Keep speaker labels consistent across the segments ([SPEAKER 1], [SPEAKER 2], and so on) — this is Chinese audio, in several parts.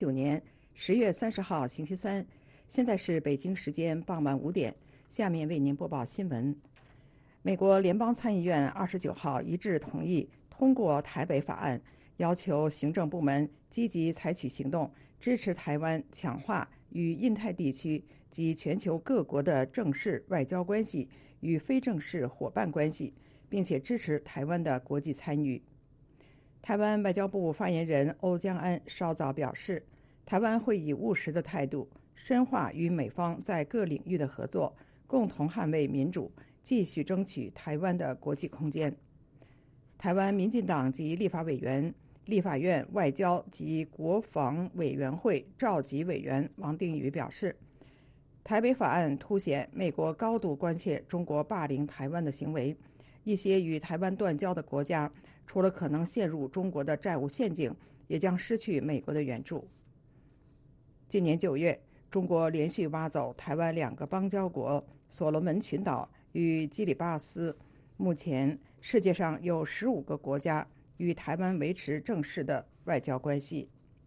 [SPEAKER 1] 年10月30号星期三，现在是北京时间傍晚5点。下面为您播报新闻。美国联邦参议院29号一致同意通过台北法案，要求行政部门积极采取行动，支持台湾强化与印太地区及全球各国的正式外交关系与非正式伙伴关系，并且支持台湾的国际参与。台湾外交部发言人欧江安稍早表示，台湾会以务实的态度深化与美方在各领域的合作，共同捍卫民主，继续争取台湾的国际空间。台湾民进党籍立法委员、立法院外交及国防委员会召集委员王定宇表示，台北法案凸显美国高度关切中国霸凌台湾的行为，一些与台湾断交的国家除了可能陷入中国的债务陷阱，也将失去美国的援助。今年9月，中国连续挖走台湾2个邦交国所罗门群岛与基里巴斯。目前世界上有15个国家与台湾维持正式的外交关系。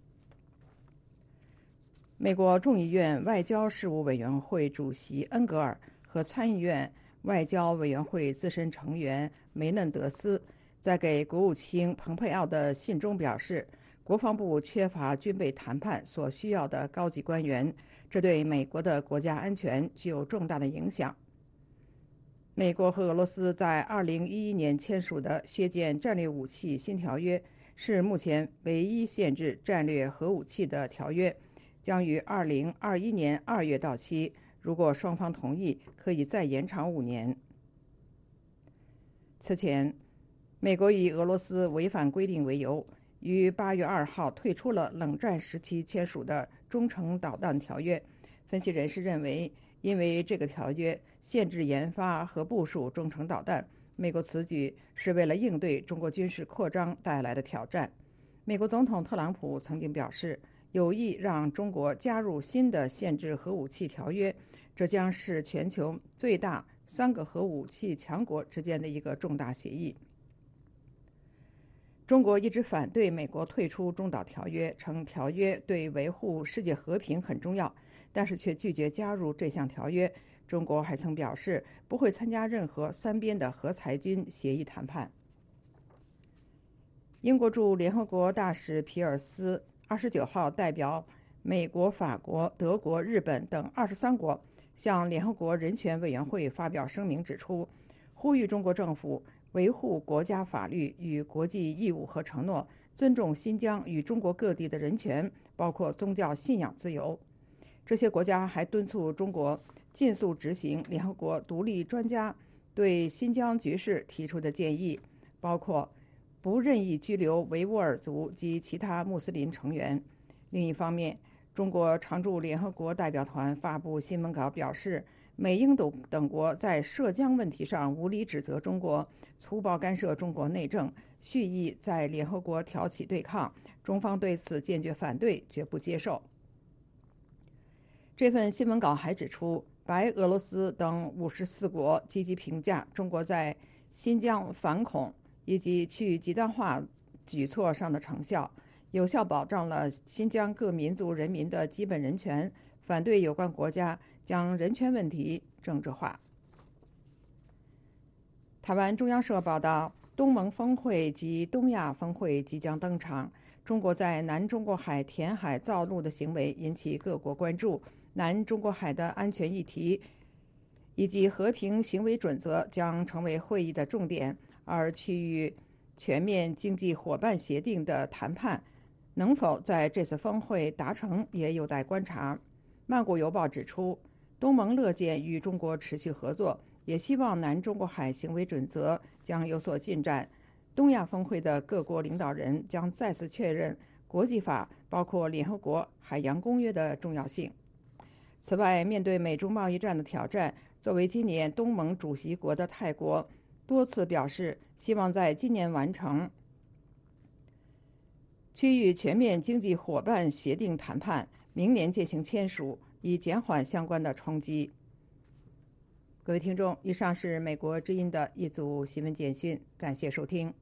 [SPEAKER 1] 美国众议院外交事务委员会主席恩格尔和参议院外交委员会资深成员梅嫩德斯在给国务卿蓬佩奥的信中表示，国防部缺乏军备谈判所需要的高级官员，这对美国的国家安全具有重大的影响。美国和俄罗斯在2011年签署的削减战略武器新条约是目前唯一限制战略核武器的条约，将于2021年2月到期，如果双方同意，可以再延长5年。此前，美国以俄罗斯违反规定为由，于8月2号退出了冷战时期签署的中程导弹条约。分析人士认为，因为这个条约限制研发和部署中程导弹，美国此举是为了应对中国军事扩张带来的挑战。美国总统特朗普曾经表示，有意让中国加入新的限制核武器条约，这将是全球最大3个核武器强国之间的一个重大协议。中国一直反对美国退出中导条约，称条约对维护世界和平很重要，但是却拒绝加入这项条约。中国还曾表示不会参加任何3边的核裁军协议谈判。英国驻联合国大使皮尔斯29号代表美国、法国、德国、日本等23国向联合国人权委员会发表声明，指出呼吁中国政府维护国家法律与国际义务和承诺，尊重新疆与中国各地的人权，包括宗教信仰自由。这些国家还敦促中国尽速执行联合国独立专家对新疆局势提出的建议，包括不任意拘留维吾尔族及其他穆斯林成员。另一方面，中国常驻联合国代表团发布新闻稿表示，美英等国在涉疆问题上无理指责中国，粗暴干涉中国内政，蓄意在联合国挑起对抗，中方对此坚决反对，绝不接受。这份新闻稿还指出，白俄罗斯等54国积极评价中国在新疆反恐以及去极端化举措上的成效，有效保障了新疆各民族人民的基本人权，反对有关国家将人权问题政治化。台湾中央社报道，东盟峰会及东亚峰会即将登场。中国在南中国海填海造陆的行为引起各国关注，南中国海的安全议题以及和平行为准则将成为会议的重点，而区域全面经济伙伴协定的谈判能否在这次峰会达成也有待观察。曼谷邮报指出，东盟乐见与中国持续合作，也希望南中国海行为准则将有所进展。东亚峰会的各国领导人将再次确认国际法，包括联合国海洋公约的重要性。此外，面对美中贸易战的挑战，作为今年东盟主席国的泰国多次表示希望在今年完成区域全面经济伙伴协定谈判，明年进行签署，以减缓相关的冲击。各位听众，以上是美国之音的一组新闻简讯，感谢收听。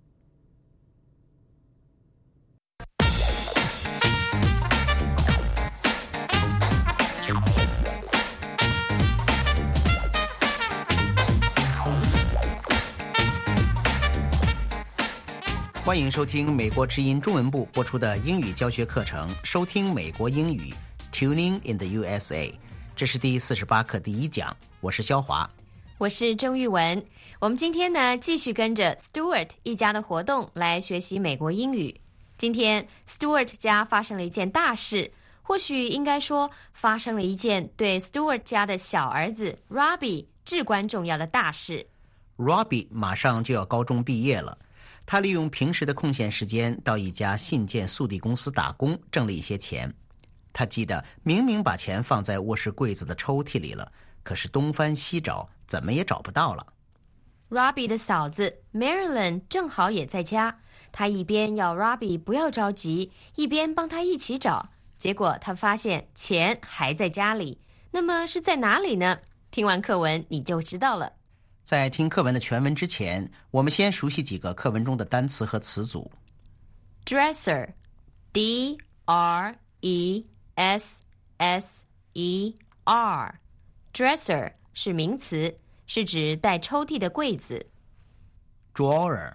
[SPEAKER 2] 欢迎收听美国之音中文部播出的英语教学课程，收听美国英语 Tuning in the USA。 这是第48课第1讲，我是肖华，
[SPEAKER 3] 我是郑玉文。我们今天呢继续跟着 Stuart 一家的活动来学习美国英语。今天 Stuart 家发生了一件大事，或许应该说发生了一件对 Stuart 家的小儿子 Robbie 至关重要的大事。
[SPEAKER 2] Robbie 马上就要高中毕业了，他利用平时的空闲时间到一家信件速递公司打工，挣了一些钱。他记得明明把钱放在卧室柜子的抽屉里了，可是东翻西找，怎么也找不到了。
[SPEAKER 3] Robbie 的嫂子 Marilyn 正好也在家，她一边要 Robbie 不要着急，一边帮他一起找。结果他发现钱还在家里，那么是在哪里呢？听完课文你就知道了。
[SPEAKER 2] 在听课文的全文之前，我们先熟悉几个课文中的单词和词组。
[SPEAKER 3] Dresser D-R-E-S-S-E-R Dresser 是名词，是指带抽屉的柜子。
[SPEAKER 2] Drawer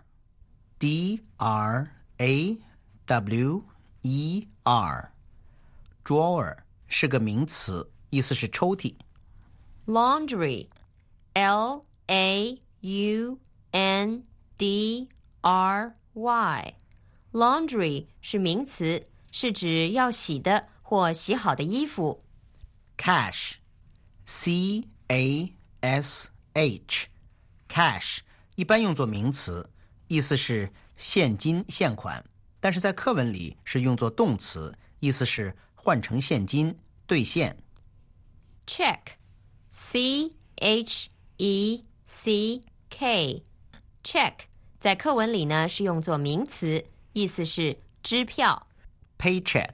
[SPEAKER 2] D-R-A-W-E-R Drawer 是个名词，意思是抽屉。
[SPEAKER 3] Laundry L-A-U-N-D-R-Y Laundry 是名词，是指要洗的或洗好的衣服。
[SPEAKER 2] Cash C-A-S-H Cash 一般用作名词，意思是现金现款，但是在课文里是用作动词，意思是换成现金兑现。
[SPEAKER 3] Check C-H-E-C-K Check 在課文里呢是用作名詞，意思是支票。
[SPEAKER 2] Paycheck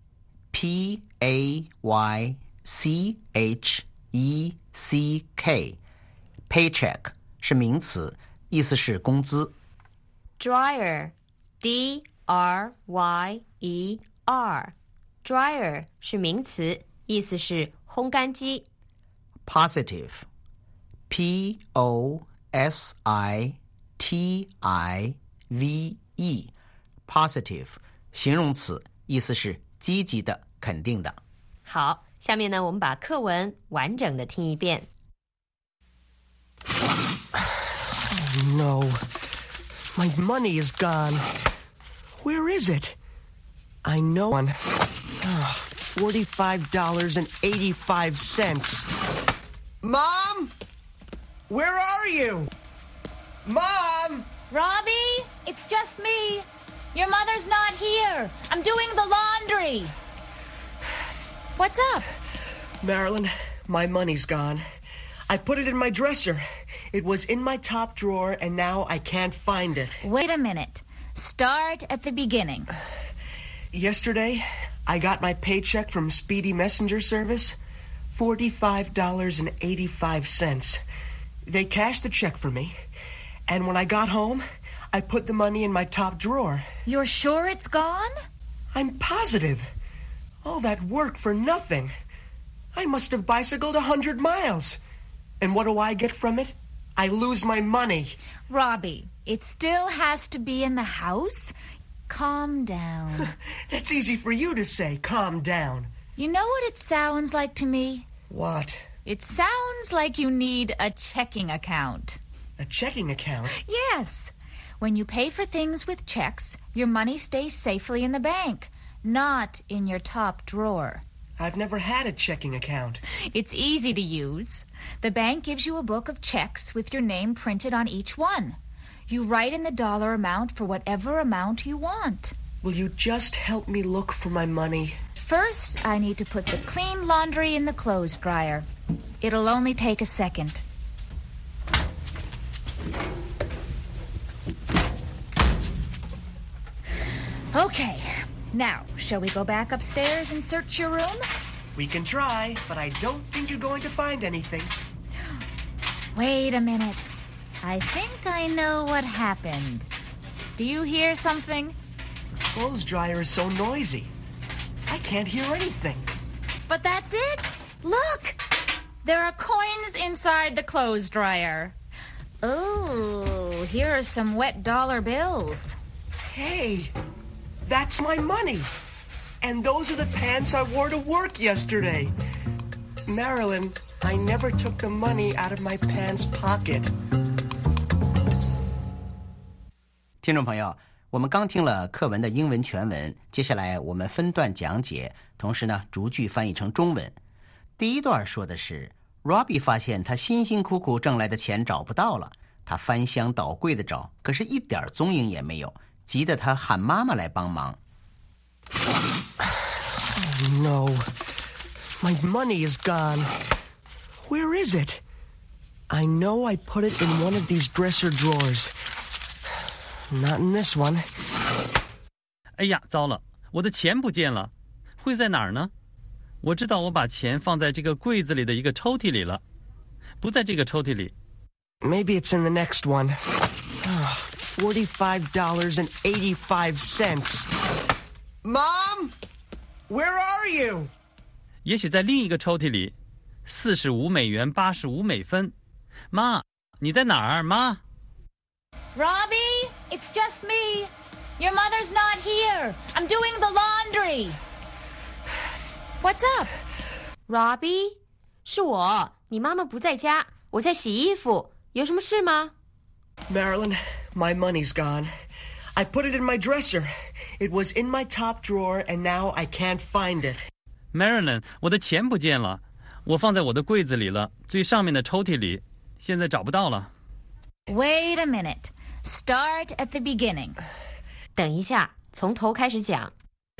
[SPEAKER 2] P-A-Y-C-H-E-C-K Paycheck 是名词，意思是工资。
[SPEAKER 3] Dryer D-R-Y-E-R Dryer 是名词，意思是烘干机。
[SPEAKER 2] Positive P-O-S-I-T-I-V-E Positive 形容词，意思是积极的、肯定的。
[SPEAKER 3] 好，下面呢我们把课文完整的听一遍。
[SPEAKER 4] No, my money is gone. Where is it? I know one. $45.85. Mom? Where are you? Mom?
[SPEAKER 5] Robbie, it's just me. Your mother's not here. I'm doing the laundry. What's up?
[SPEAKER 4] Marilyn, my money's gone. I put it in my dresser. It was in my top drawer, and now I can't find it.
[SPEAKER 5] Wait a minute. Start at the beginning.
[SPEAKER 4] Yesterday, I got my paycheck from Speedy Messenger Service. $45.85. They cashed the check for me, and when I got home, I put the money in my top drawer.
[SPEAKER 5] You're sure it's gone?
[SPEAKER 4] I'm positive. All that work for nothing. I must have bicycled 100 miles. And what do I get from it? I lose my money.
[SPEAKER 5] Robbie, it still has to be in the house. Calm down.
[SPEAKER 4] That's easy for you to say, calm down.
[SPEAKER 5] You know what it sounds like to me?
[SPEAKER 4] What?
[SPEAKER 5] It sounds like you need a checking account.
[SPEAKER 4] A checking account?
[SPEAKER 5] Yes. When you pay for things with checks, your money stays safely in the bank, not in your top drawer.
[SPEAKER 4] I've never had a checking account.
[SPEAKER 5] It's easy to use. The bank gives you a book of checks with your name printed on each one. You write in the dollar amount for whatever amount you want.
[SPEAKER 4] Will you just help me look for my money?
[SPEAKER 5] First, I need to put the clean laundry in the clothes dryer. It'll only take a second. Okay, now, shall we go back upstairs and search your room?
[SPEAKER 4] We can try, but I don't think you're going to find anything.
[SPEAKER 5] Wait a minute. I think I know what happened. Do you hear something?
[SPEAKER 4] The clothes dryer is so noisy. I can't hear anything.
[SPEAKER 5] But that's it. Look! There are coins inside the clothes dryer. Oh, here are some wet dollar bills.
[SPEAKER 4] Hey, that's my money. And those are the pants I wore to work yesterday. Marilyn, I never took the money out of my pants pocket.
[SPEAKER 2] 听众朋友，我们刚听了课文的英文全文，接下来我们分段讲解，同时呢逐句翻译成中文。第一段说的是 Robbie 发现他辛辛苦苦挣来的钱找不到了，他翻箱倒柜的找，可是一点踪影也没有，急得他喊妈妈来帮忙。
[SPEAKER 4] Oh, no. My money is gone. Where is it? I know I put it in one of these dresser drawers. Not in this one.
[SPEAKER 6] 哎呀，糟了，我的钱不见了，会在哪儿呢？我知道我把钱放在这个柜子里的一个抽屉里了，不在这个抽屉里。
[SPEAKER 4] Maybe it's in the next one. $45.85. Mom, where are you?
[SPEAKER 6] 也许在另一个抽屉里，$45.85。妈，你在哪儿？妈
[SPEAKER 5] Robbie, it's just me. Your mother's not here. I'm doing the laundry. What's up?
[SPEAKER 3] Robbie, 是我，你妈妈不在家，我在洗衣服，有什么事吗？
[SPEAKER 4] Marilyn, my money's gone. I put it in my dresser. It was in my top drawer, and now I can't find it.
[SPEAKER 6] Marilyn, 我的钱不见了，我放在我的柜子里了，最上面的抽屉里，现在找不到了。
[SPEAKER 5] Wait a minute. Start at the beginning.
[SPEAKER 3] 等一下，从头开始讲。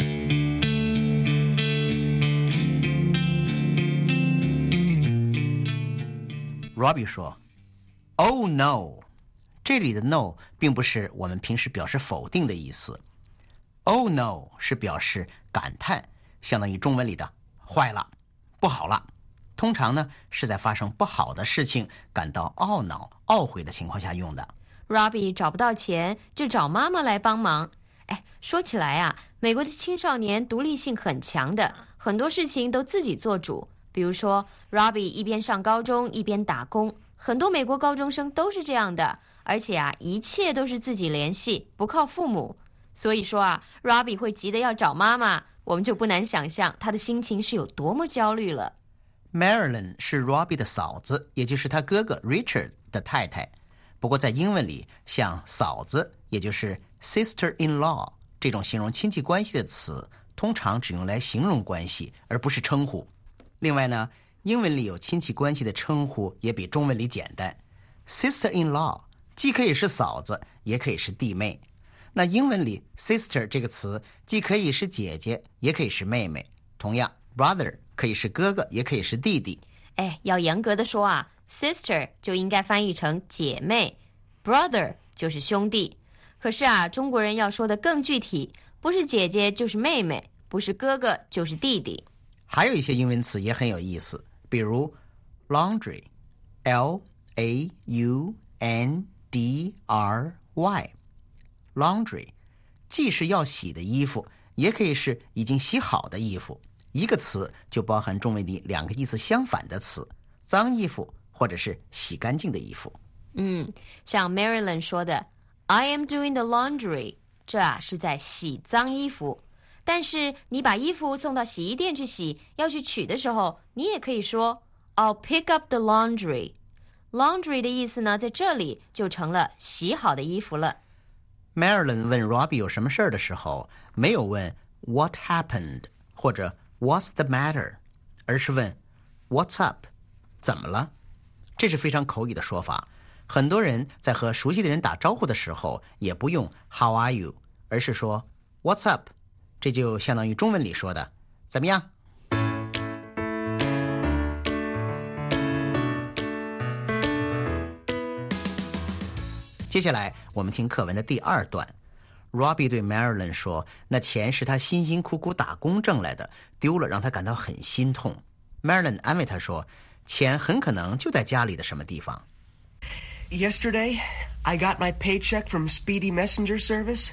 [SPEAKER 2] Robbie 说 Oh no， 这里的 no 并不是我们平时表示否定的意思。Oh no 是表示感叹，相当于中文里的坏了，不好了。通常呢是在发生不好的事情感到懊恼懊悔的情况下用的。
[SPEAKER 3] Robbie 找不到钱，就找妈妈来帮忙。哎，说起来啊，美国的青少年独立性很强的，很多事情都自己做主。比如说 Robbie 一边上高中一边打工，很多美国高中生都是这样的，而且啊一切都是自己联系，不靠父母。所以说啊 Robbie 会急得要找妈妈，我们就不难想象他的心情是有多么焦虑了。
[SPEAKER 2] Marilyn 是 Robbie 的嫂子，也就是他哥哥 Richard 的太太。不过在英文里，像嫂子也就是 sister-in-law 这种形容亲戚关系的词，通常只用来形容关系，而不是称呼。另外呢，英文里有亲戚关系的称呼也比中文里简单。Sister-in-law 既可以是嫂子，也可以是弟妹。那英文里 sister 这个词既可以是姐姐，也可以是妹妹。同样 brother 可以是哥哥，也可以是弟弟。
[SPEAKER 3] 哎，要严格的说啊， sister 就应该翻译成姐妹， brother 就是兄弟。可是啊，中国人要说的更具体，不是姐姐就是妹妹，不是哥哥就是弟弟。
[SPEAKER 2] 还有一些英文词也很有意思，比如 laundry L-A-U-N-D-R-Y laundry 既是要洗的衣服，也可以是已经洗好的衣服。一个词就包含中文里两个意思相反的词，脏衣服或者是洗干净的衣服。
[SPEAKER 3] 像 Marilyn 说的 I am doing the laundry， 这啊是在洗脏衣服。但是你把衣服送到洗衣店去洗，要去取的时候，你也可以说 I'll pick up the laundry。 Laundry 的意思呢，在这里就成了洗好的衣服了。
[SPEAKER 2] Marilyn 问 Robbie 有什么事儿的时候，没有问 What happened 或者 What's the matter， 而是问 What's up， 怎么了？这是非常口语的说法。很多人在和熟悉的人打招呼的时候，也不用 How are you， 而是说 What's up，这就相当于中文里说的怎么样。接下来我们听课文的第二段。 Robbie 对 Marilyn 说，那钱是他辛辛苦苦打工挣来的，丢了让他感到很心痛。 Marilyn 安慰他说，钱很可能就在家里的什么地方。
[SPEAKER 4] Yesterday, I got my paycheck from Speedy Messenger Service.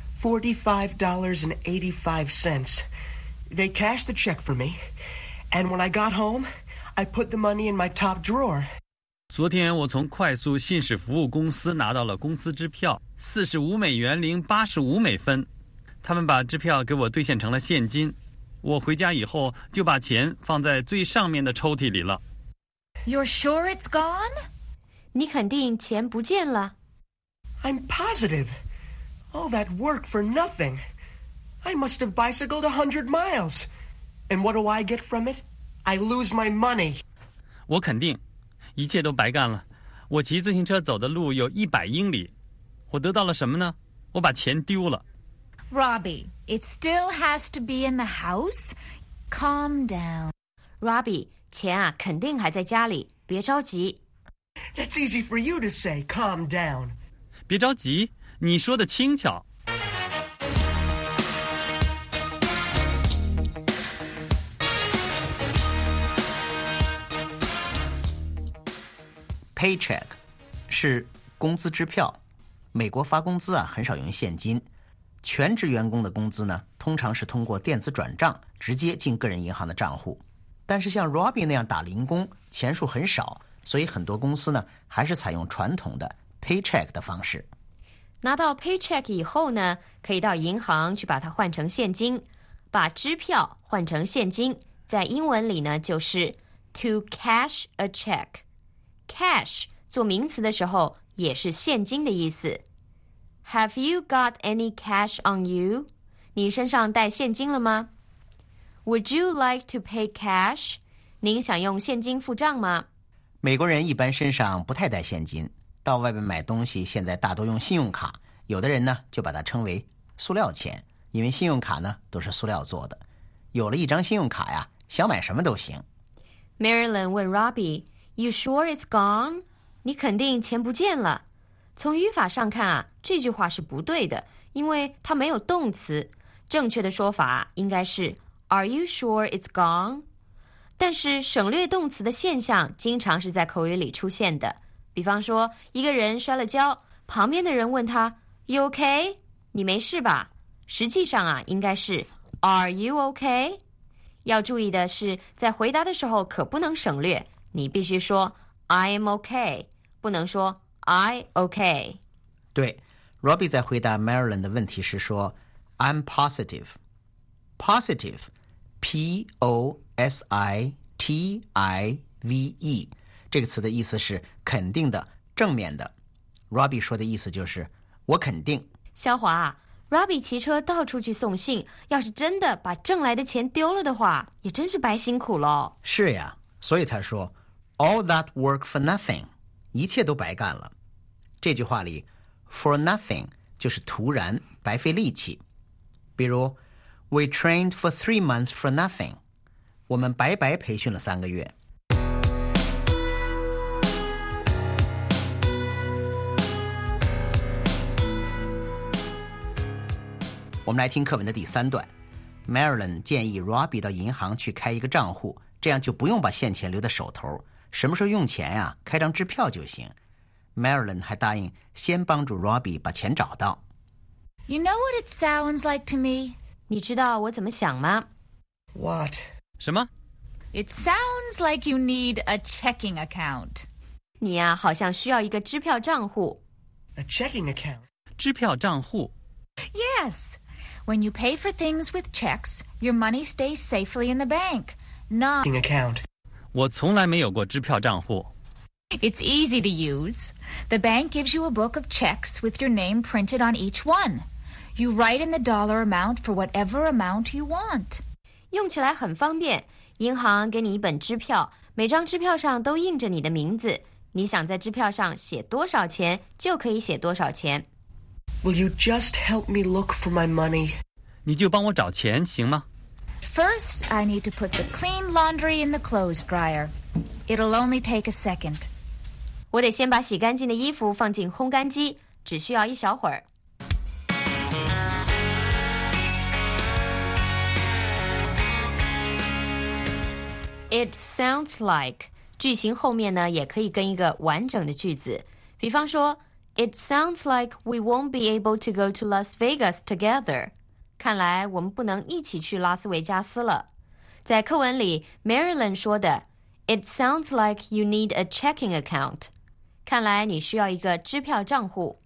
[SPEAKER 4] $45.85. They cashed the check for me, and when I got home, I put the money in my top drawer.
[SPEAKER 6] 昨天我从快速信使服务公司拿到了工资支票， $45.85。他们把支票给我兑现成了现金，我回家以后就把钱放在最上面的抽屉里了。
[SPEAKER 5] You're sure it's gone?
[SPEAKER 3] 你肯定钱不见了？
[SPEAKER 4] I'm positive. All that work for nothing. I must have bicycled 100 miles. And what do I get from it? I lose my money.
[SPEAKER 6] 我肯定，一切都白干了。我骑自行车走的路有100英里，我得到了什么呢？我把钱丢了。
[SPEAKER 5] Robbie, it still has to be in the house. Calm down.
[SPEAKER 3] Robbie, 钱啊，肯定还在家里，别着急。
[SPEAKER 4] That's easy for you to say, calm down.
[SPEAKER 6] 别着急，你说的轻巧。
[SPEAKER 2] Paycheck 是工资支票，美国发工资啊很少用现金，全职员工的工资呢通常是通过电子转账直接进个人银行的账户，但是像 Robbie 那样打零工钱数很少，所以很多公司呢还是采用传统的 Paycheck 的方式。
[SPEAKER 3] 拿到 Paycheck 以后呢，可以到银行去把它换成现金，把支票换成现金，在英文里呢就是 to cash a check。Cash 做名词的时候也是现金的意思。Have you got any cash on you? 你身上带现金了吗？ Would you like to pay cash? 您想用现金付账吗？
[SPEAKER 2] 美国人一般身上不太带现金，到外面买东西现在大多用信用卡，有的人呢就把它称为塑料钱，因为信用卡呢都是塑料做的。有了一张信用卡呀，想买什么都行。
[SPEAKER 3] Marilyn 问 Robbie,You sure it's gone? 你肯定钱不见了。从语法上看啊，这句话是不对的，因为它没有动词。正确的说法应该是 Are you sure it's gone? 但是省略动词的现象经常是在口语里出现的。比方说，一个人摔了跤，旁边的人问他 You okay? 你没事吧？实际上啊，应该是 Are you okay? 要注意的是，在回答的时候可不能省略。你必须说 I am okay， 不能说 I okay。
[SPEAKER 2] 对， Robbie 在回答 Marilyn 的问题时说 I'm positive。 Positive P-O-S-I-T-I-V-E 这个词的意思是肯定的，正面的。 Robbie 说的意思就是我肯定。
[SPEAKER 3] 肖华啊， Robbie 骑车到处去送信，要是真的把挣来的钱丢了的话，也真是白辛苦了。
[SPEAKER 2] 是呀，所以他说All that work for nothing， 一切都白干了。这句话里 for nothing 就是突然白费力气。比如 We trained for 3 months for nothing， 我们白白培训了3个月。我们来听课文的第3段。 Marilyn 建议 Robbie 到银行去开一个账户，这样就不用把现钱留在手头，什么时候用钱呀，开张支票就行。 Marilyn 还答应先帮助 Robbie 把钱找到。
[SPEAKER 5] You know what it sounds like to me?
[SPEAKER 3] 你知道我怎么想吗？
[SPEAKER 4] What?
[SPEAKER 6] 什么？
[SPEAKER 5] It sounds like you need a checking account.
[SPEAKER 3] 你呀，好像需要一个支票账户。
[SPEAKER 4] A checking account.
[SPEAKER 6] 支票账户。
[SPEAKER 5] Yes. When you pay for things with checks, your money stays safely in the bank. Not.
[SPEAKER 4] Checking account.
[SPEAKER 6] 我从来没有过支票账户。
[SPEAKER 5] It's easy to use. The bank gives you a book of checks with your name printed on each one. You write in the dollar amount for whatever amount you want.
[SPEAKER 3] 用起来很方便，银行给你一本支票，每张支票上都印着你的名字，你想在支票上写多少钱就可以写多少钱。
[SPEAKER 4] Will you just help me look for my money?
[SPEAKER 6] 你就帮我找钱行吗？
[SPEAKER 5] First, I need to put the clean laundry in the clothes dryer. It'll only take a second.
[SPEAKER 3] 我得先把洗干净的衣服放进烘干机，只需要一小会儿。It sounds like 句型后面呢也可以跟一个完整的句子，比方说 It sounds like we won't be able to go to Las Vegas together. 看来我们不能一起去拉斯维加斯了。在课文里 Marilyn 说的 It sounds like you need a checking account. 看来你需要一个支票账户。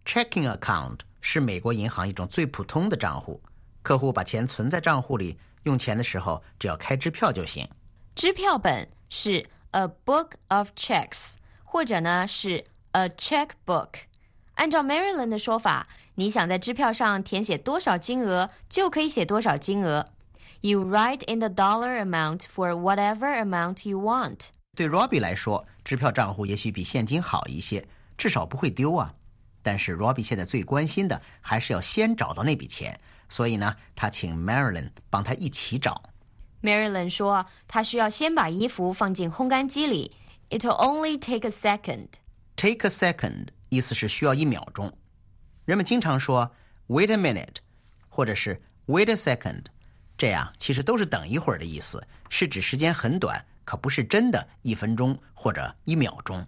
[SPEAKER 2] Checking account 是美国银行一种最普通的账户，客户把钱存在账户里，用钱的时候只要开支票就行。
[SPEAKER 3] 支票本是 a book of checks， 或者呢是 a checkbook。按照 Maryland 的说法，你想在支票上填写多少金额，就可以写多少金额。You write in the dollar amount for whatever amount you want。
[SPEAKER 2] 对 Robbie 来说，支票账户也许比现金好一些，至少不会丢啊。但是 Robbie 现在最关心的还是要先找到那笔钱，所以呢，他请 Maryland 帮他一起找。
[SPEAKER 3] Maryland 说，他需要先把衣服放进烘干机里。It'll only take a second.
[SPEAKER 2] Take a second 意思是需要1秒钟。人们经常说 wait a minute 或者是 wait a second， 这样其实都是等一会儿的意思，是指时间很短，可不是真的1分钟或者1秒钟。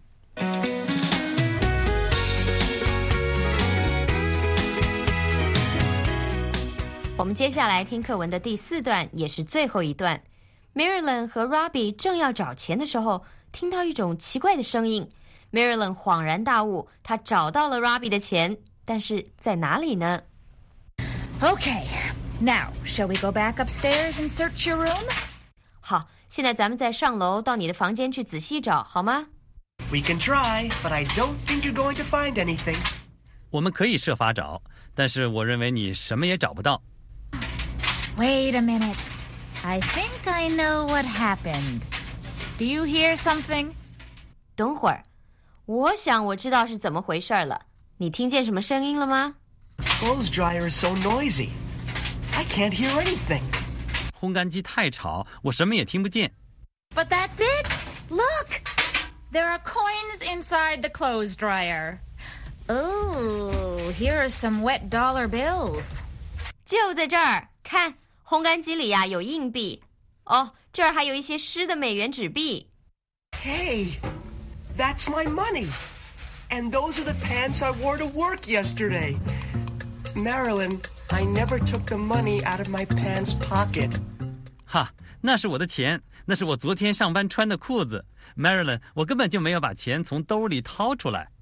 [SPEAKER 3] 我们接下来听课文的第4段，也是最后一段。Maryland 和 Robbie 正要找钱的时候，听到一种奇怪的声音。Maryland 恍然大悟，他找到了 Robbie 的钱，但是在哪里呢？
[SPEAKER 5] Okay, now, shall we go back upstairs and search your room?
[SPEAKER 3] 好，现在咱们再上楼到你的房间去仔细找，好吗？
[SPEAKER 4] We can try, but I don't think you're going to find anything.
[SPEAKER 6] 我们可以设法找，但是我认为你什么也找不到。
[SPEAKER 5] Wait a minute. I think I know what happened. Do you hear something?
[SPEAKER 3] 等会儿，我想我知道是怎么回事了。你听见什么声音了吗？
[SPEAKER 4] Clothes dryer is so noisy. I can't hear anything.
[SPEAKER 6] 烘干机太吵，我什么也听不见。
[SPEAKER 5] But that's it. Look. There are coins inside the clothes dryer. Oh, here are some wet dollar bills.
[SPEAKER 3] 就在这儿，看，烘干机里呀有硬币。哦，这儿还有一些湿的美元纸币。
[SPEAKER 4] Hey, that's my money. And those are the pants I wore to work yesterday. Marilyn, I never took the money out of my pants pocket.
[SPEAKER 6] 哈，那是我的钱，那是我昨天上班穿的裤子。Maryland， 我根本就没有把钱从兜里掏出来。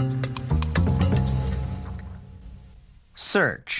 [SPEAKER 2] Search,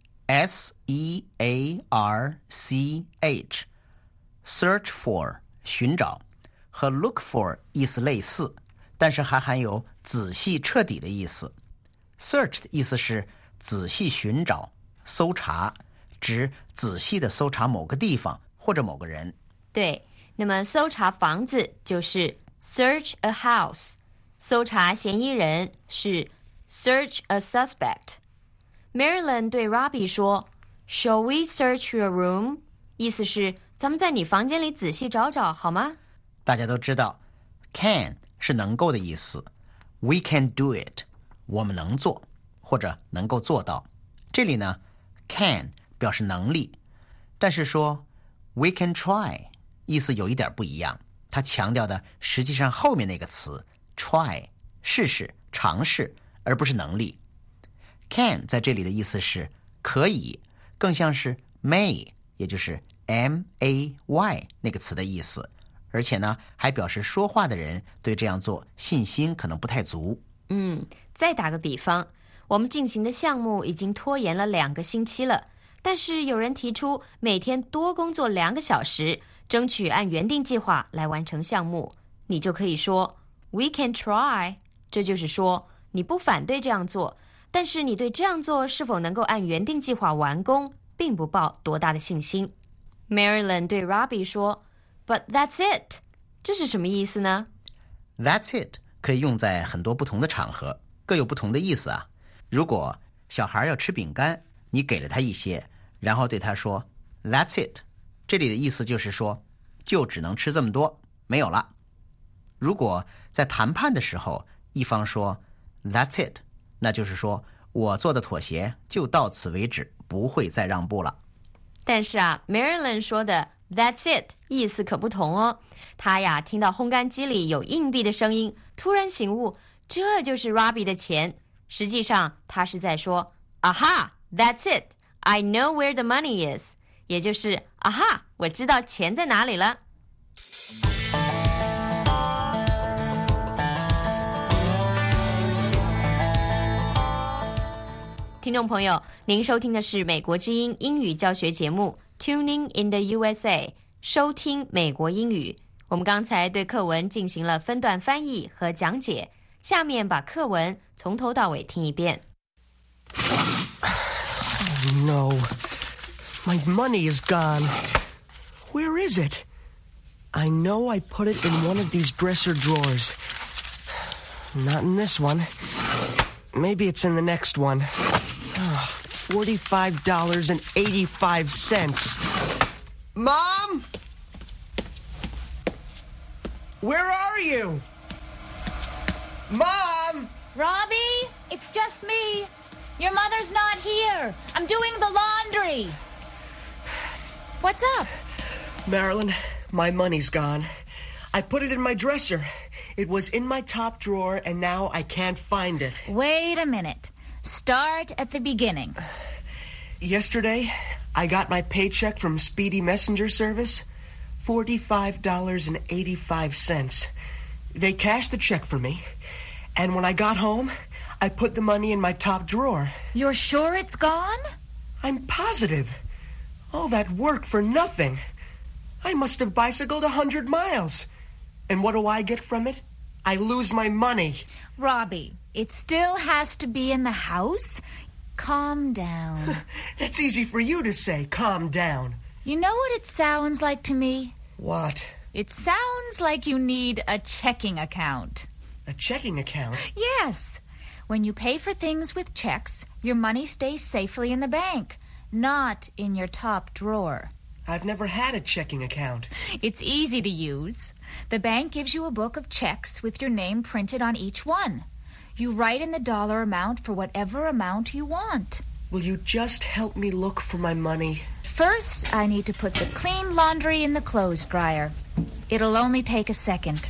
[SPEAKER 2] S-E-A-R-C-H, search for 寻找，和 look for 意思类似，但是还含有仔细彻底的意思。Search 的意思是仔细寻找、搜查，指仔细的搜查某个地方或者某个人。
[SPEAKER 3] 对，那么搜查房子就是 search a house， 搜查嫌疑人是 search a suspect。Maryland 对 Robbie 说 Shall we search your room？ 意思是咱们在你房间里仔细找找好吗？
[SPEAKER 2] 大家都知道 can 是能够的意思， We can do it 我们能做或者能够做到。这里呢 can 表示能力，但是说 We can try 意思有一点不一样，它强调的实际上后面那个词 try 试试尝试，而不是能力。Can 在这里的意思是可以，更像是 may 也就是 M-A-Y 那个词的意思，而且呢还表示说话的人对这样做信心可能不太足。
[SPEAKER 3] 再打个比方，我们进行的项目已经拖延了2个星期了，但是有人提出每天多工作2个小时，争取按原定计划来完成项目，你就可以说 We can try， 这就是说你不反对这样做，但是你对这样做是否能够按原定计划完工并不抱多大的信心。 Maryland 对 Robbie 说 But that's it， 这是什么意思呢？
[SPEAKER 2] That's it 可以用在很多不同的场合，各有不同的意思啊。如果小孩要吃饼干，你给了他一些，然后对他说 That's it， 这里的意思就是说就只能吃这么多，没有了。如果在谈判的时候一方说 That's it， 那就是说我做的妥协就到此为止，不会再让步了。
[SPEAKER 3] 但是Maryland 说的 That's it 意思可不同哦。他呀听到烘干机里有硬币的声音，突然醒悟，这就是 Robbie 的钱。实际上他是在说 Aha, that's it, I know where the money is， 也就是Aha，我知道钱在哪里了。 听众朋友，您收听的是美国之音英语教学节目 Tuning in the USA， 收听美国英语。我们刚才对课文进行了分段翻译和讲解，下面把课文从头到尾听一遍。
[SPEAKER 4] Oh, no. My money is gone. Where is it? I know I put it in one of these dresser drawers. Not in this one. Maybe it's in the next one. $45.85. Mom? Where are you? Mom?
[SPEAKER 5] Robbie, it's just me. Your mother's not here. I'm doing the laundry. What's up?
[SPEAKER 4] Marilyn, my money's gone. I put it in my dresser. It was in my top drawer, and now I can't find it.
[SPEAKER 5] Wait a minute. Start at the beginning.
[SPEAKER 4] Yesterday, I got my paycheck from Speedy Messenger Service. $45.85. They cashed the check for me, and when I got home, I put the money in my top drawer.
[SPEAKER 5] You're sure it's gone?
[SPEAKER 4] I'm positive. All that work for nothing. I must have bicycled 100 miles. And what do I get from it? I lose my money.
[SPEAKER 5] Robbie, it still has to be in the house. Calm down.
[SPEAKER 4] It's easy for you to say, calm down.
[SPEAKER 5] You know what it sounds like to me?
[SPEAKER 4] What?
[SPEAKER 5] It sounds like you need a checking account.
[SPEAKER 4] A checking account?
[SPEAKER 5] Yes. When you pay for things with checks, your money stays safely in the bank, not in your top drawer.
[SPEAKER 4] I've never had a checking account.
[SPEAKER 5] It's easy to use. The bank gives you a book of checks with your name printed on each one. You write in the dollar amount for whatever amount you want.
[SPEAKER 4] Will you just help me look for my money?
[SPEAKER 5] First, I need to put the clean laundry in the clothes dryer. It'll only take a second.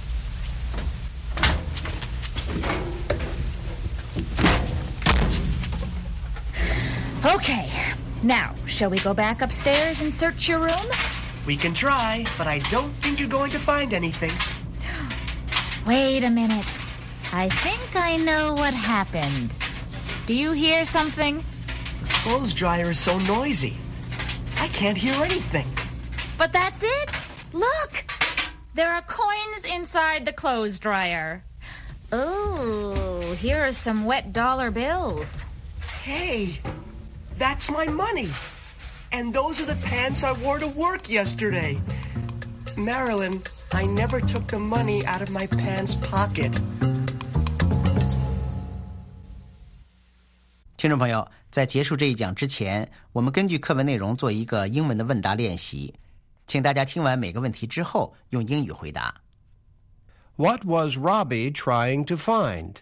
[SPEAKER 5] Okay. Now, shall we go back upstairs and search your room?
[SPEAKER 4] We can try, but I don't think you're going to find anything.
[SPEAKER 5] Wait a minute. I think I know what happened. Do you hear something?
[SPEAKER 4] The clothes dryer is so noisy. I can't hear anything.
[SPEAKER 5] But that's it. Look! There are coins inside the clothes dryer. Oh, here are some wet dollar bills.
[SPEAKER 4] Hey, that's my money. And those are the pants I wore to work yesterday. Marilyn, I never took the money out of my pants pocket.
[SPEAKER 2] 听众朋友，在结束这一讲之前，我们根据课文内容做一个英文的问答练习，请大家听完每个问题之后用英语回答。
[SPEAKER 7] What was Robbie trying to find?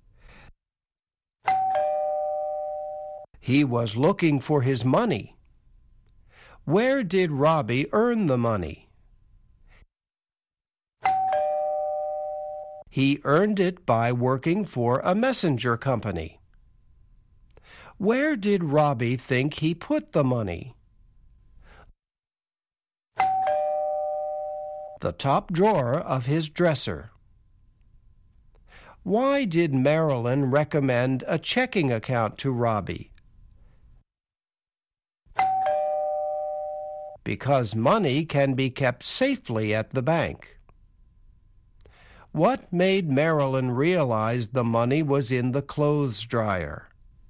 [SPEAKER 7] He was looking for his money. Where did Robbie earn the money? He earned it by working for a messenger company. Where did Robbie think he put the money? The top drawer of his dresser. Why did Marilyn recommend a checking account to Robbie? Because money can be kept safely at the bank. What made Marilyn realize the money was in the clothes dryer?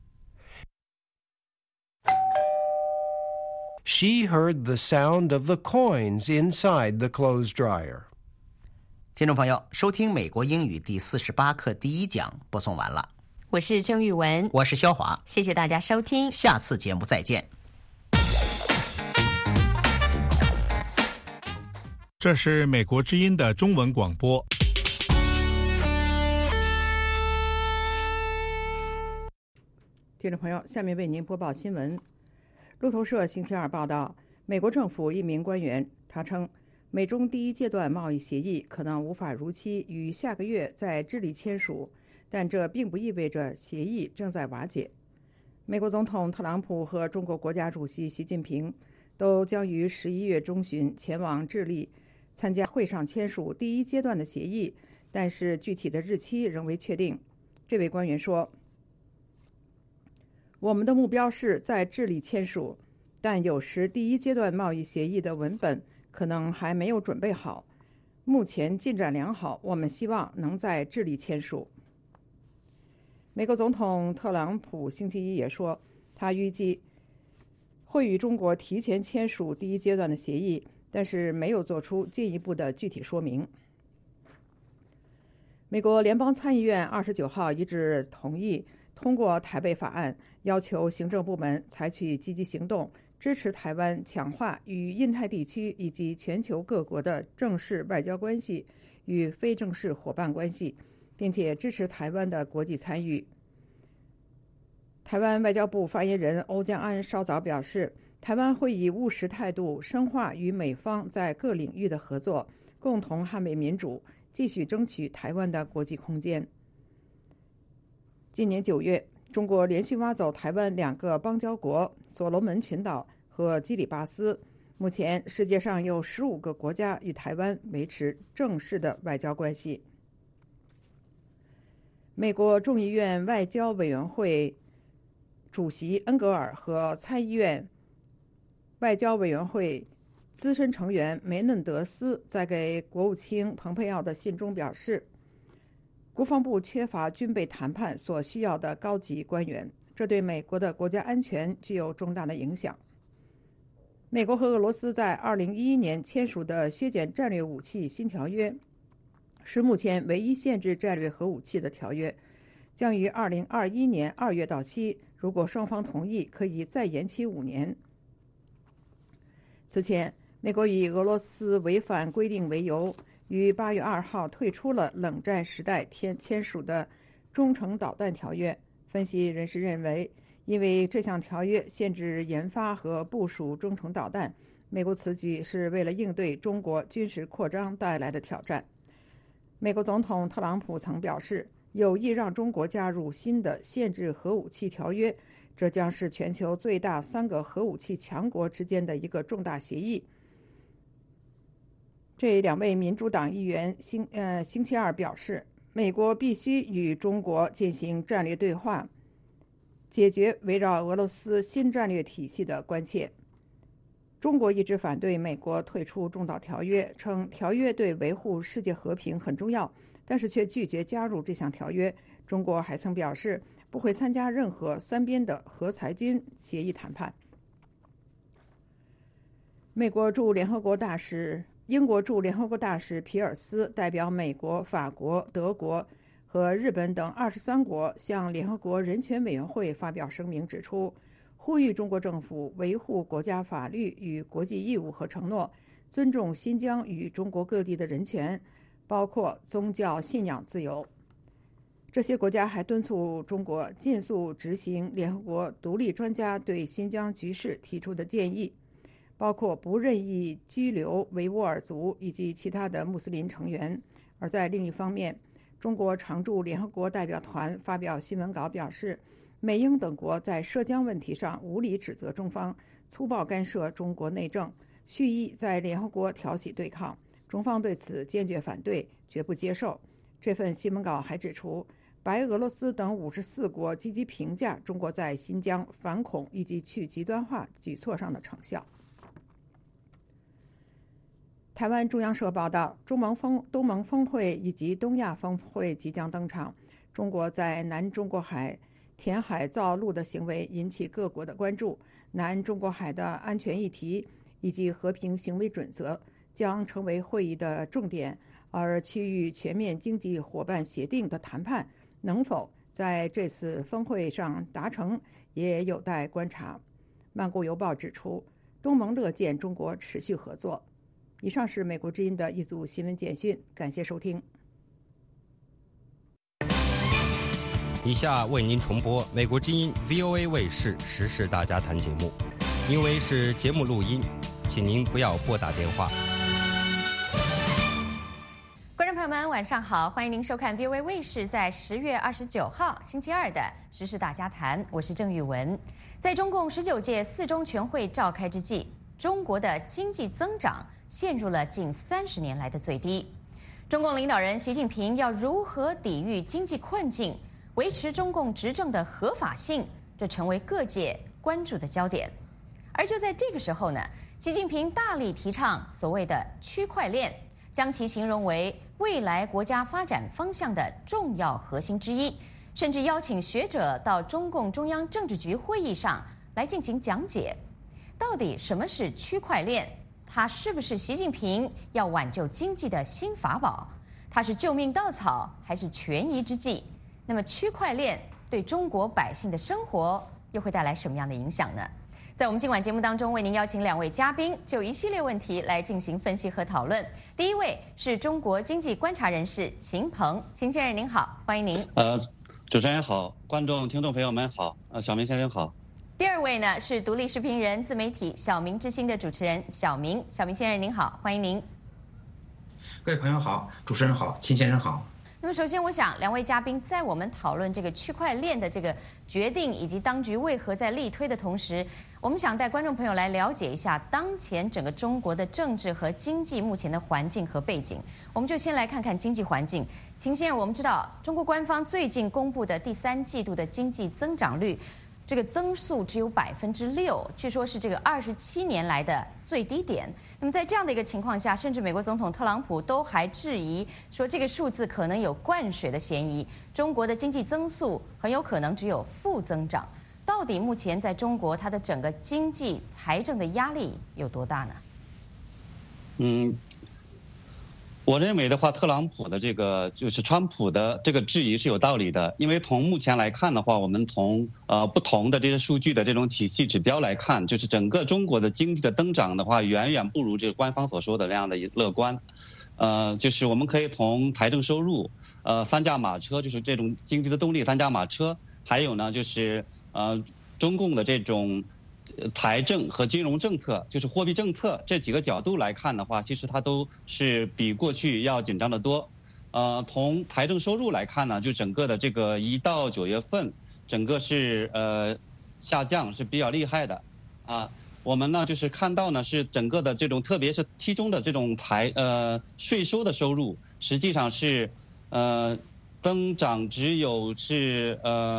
[SPEAKER 7] She heard the sound of the coins inside the clothes dryer.
[SPEAKER 2] 听众朋友，收听美国英语第48课第一讲播送完了。
[SPEAKER 3] 我是郑玉文，
[SPEAKER 2] 我是肖华，
[SPEAKER 3] 谢谢大家收听，
[SPEAKER 2] 下次节目再见。
[SPEAKER 8] 这是美国之音的中文广播。
[SPEAKER 1] 听众朋友，下面为您播报新闻。路透社星期二报道，美国政府一名官员他称，美中第一阶段贸易协议可能无法如期于下个月在智利签署，但这并不意味着协议正在瓦解。美国总统特朗普和中国国家主席习近平都将于11月中旬前往智利参加会上签署第一阶段的协议，但是具体的日期仍未确定。这位官员说， 我们的目标是在智利签署，但有时第一阶段贸易协议的文本可能还没有准备好。目前进展良好，我们希望能在智利签署。美国总统特朗普星期一也说，他预计会与中国提前签署第一阶段的协议，但是没有做出进一步的具体说明。美国联邦参议院29号一致同意通过台北法案，要求行政部门采取积极行动，支持台湾强化与印太地区以及全球各国的正式外交关系与非正式伙伴关系，并且支持台湾的国际参与。台湾外交部发言人欧江安稍早表示，台湾会以务实态度深化与美方在各领域的合作，共同捍卫民主，继续争取台湾的国际空间。今年9月，中国连续挖走台湾2个邦交国所罗门群岛和基里巴斯。目前，世界上有15个国家与台湾维持正式的外交关系。美国众议院外交委员会主席恩格尔和参议院外交委员会资深成员梅嫩德斯在给国务卿蓬佩奥的信中表示，国防部缺乏军备谈判所需要的高级官员，这对美国的国家安全具有重大的影响。美国和俄罗斯在2011年签署的削减战略武器新条约，是目前唯一限制战略核武器的条约，将于2021年2月到期，如果双方同意，可以再延期5年。此前，美国以俄罗斯违反规定为由，于8月2号退出了冷战时代签署的中程导弹条约。分析人士认为，因为这项条约限制研发和部署中程导弹，美国此举是为了应对中国军事扩张带来的挑战。美国总统特朗普曾表示，有意让中国加入新的限制核武器条约，这将是全球最大3个核武器强国之间的一个重大协议。这2位民主党议员星期二表示，美国必须与中国进行战略对话，解决围绕俄罗斯新战略体系的关切。中国一直反对美国退出中导条约，称条约对维护世界和平很重要，但是却拒绝加入这项条约。中国还曾表示不会参加任何3边的核裁军协议谈判。英国驻联合国大使皮尔斯代表美国、法国、德国和日本等23国向联合国人权委员会发表声明，指出呼吁中国政府维护国家法律与国际义务和承诺，尊重新疆与中国各地的人权，包括宗教信仰自由。这些国家还敦促中国尽速执行联合国独立专家对新疆局势提出的建议，包括不任意拘留维吾尔族以及其他的穆斯林成员。而在另一方面，中国常驻联合国代表团发表新闻稿表示，美英等国在涉疆问题上无理指责中方粗暴干涉中国内政，蓄意在联合国挑起对抗，中方对此坚决反对，绝不接受。这份新闻稿还指出，白俄罗斯等54国积极评价中国在新疆反恐以及去极端化举措上的成效。台湾中央社报道，东盟峰会以及东亚峰会即将登场。中国在南中国海填海造陆的行为引起各国的关注，南中国海的安全议题以及和平行为准则将成为会议的重点，而区域全面经济伙伴协定的谈判能否在这次峰会上达成，也有待观察。曼谷邮报指出，东盟乐见中国持续合作。以上是美国之音的一组新闻简讯，感谢收听。
[SPEAKER 9] 以下为您重播美国之音 VOA 卫视时事大家谈节目，因为是节目录音，请您不要拨打电话。
[SPEAKER 3] 观众朋友们，晚上好，欢迎您收看 VOA 卫视在10月29号星期二的时事大家谈，我是郑玉文。在中共19届4中全会召开之际，中国的经济增长陷入了近30年来的最低。中共领导人习近平要如何抵御经济困境，维持中共执政的合法性， 这成为各界关注的焦点。而就在这个时候呢，习近平大力提倡所谓的区块链，将其形容为未来国家发展方向的重要核心之一，甚至邀请学者到中共中央政治局会议上来进行讲解。到底什么是区块链？它是不是习近平要挽救经济的新法宝？它是救命稻草还是权宜之计？那么区块链对中国百姓的生活又会带来什么样的影响呢？在我们今晚节目当中，为您邀请2位嘉宾，就一系列问题来进行分析和讨论。第一位是中国经济观察人士秦鹏，秦先生您好，欢迎您。
[SPEAKER 10] 主持人好，观众听众朋友们好，小明先生好。
[SPEAKER 3] 第二位呢是独立视频人、自媒体小明之星的主持人小明，小明先生您好，欢迎您。
[SPEAKER 11] 各位朋友好，主持人好，秦先生好。
[SPEAKER 3] 那么首先我想2位嘉宾在我们讨论这个区块链的这个决定以及当局为何在力推的同时，我们想带观众朋友来了解一下当前整个中国的政治和经济目前的环境和背景。我们就先来看看经济环境。秦先生，我们知道中国官方最近公布的第3季度的经济增长率，这个增速只有6%，据说是这个27年来的最低点。那么在这样的一个情况下，甚至美国总统特朗普都还质疑说这个数字可能有灌水的嫌疑，中国的经济增速很有可能只有负增长。到底目前在中国它的整个经济财政的压力有多大呢？
[SPEAKER 10] 我认为的话，特朗普的这个就是川普的这个质疑是有道理的，因为从目前来看的话，我们从不同的这些数据的这种体系指标来看，就是整个中国的经济的增长的话，远远不如这个官方所说的那样的乐观。就是我们可以从财政收入、三驾马车，就是这种经济的动力三驾马车，还有呢就是中共的这种财政和金融政策，就是货币政策这几个角度来看的话，其实它都是比过去要紧张得多。从财政收入来看呢，就整个的这个1到9月份，整个是下降是比较厉害的啊。我们呢就是看到呢是整个的这种，特别是其中的这种税收的收入，实际上是增长只有是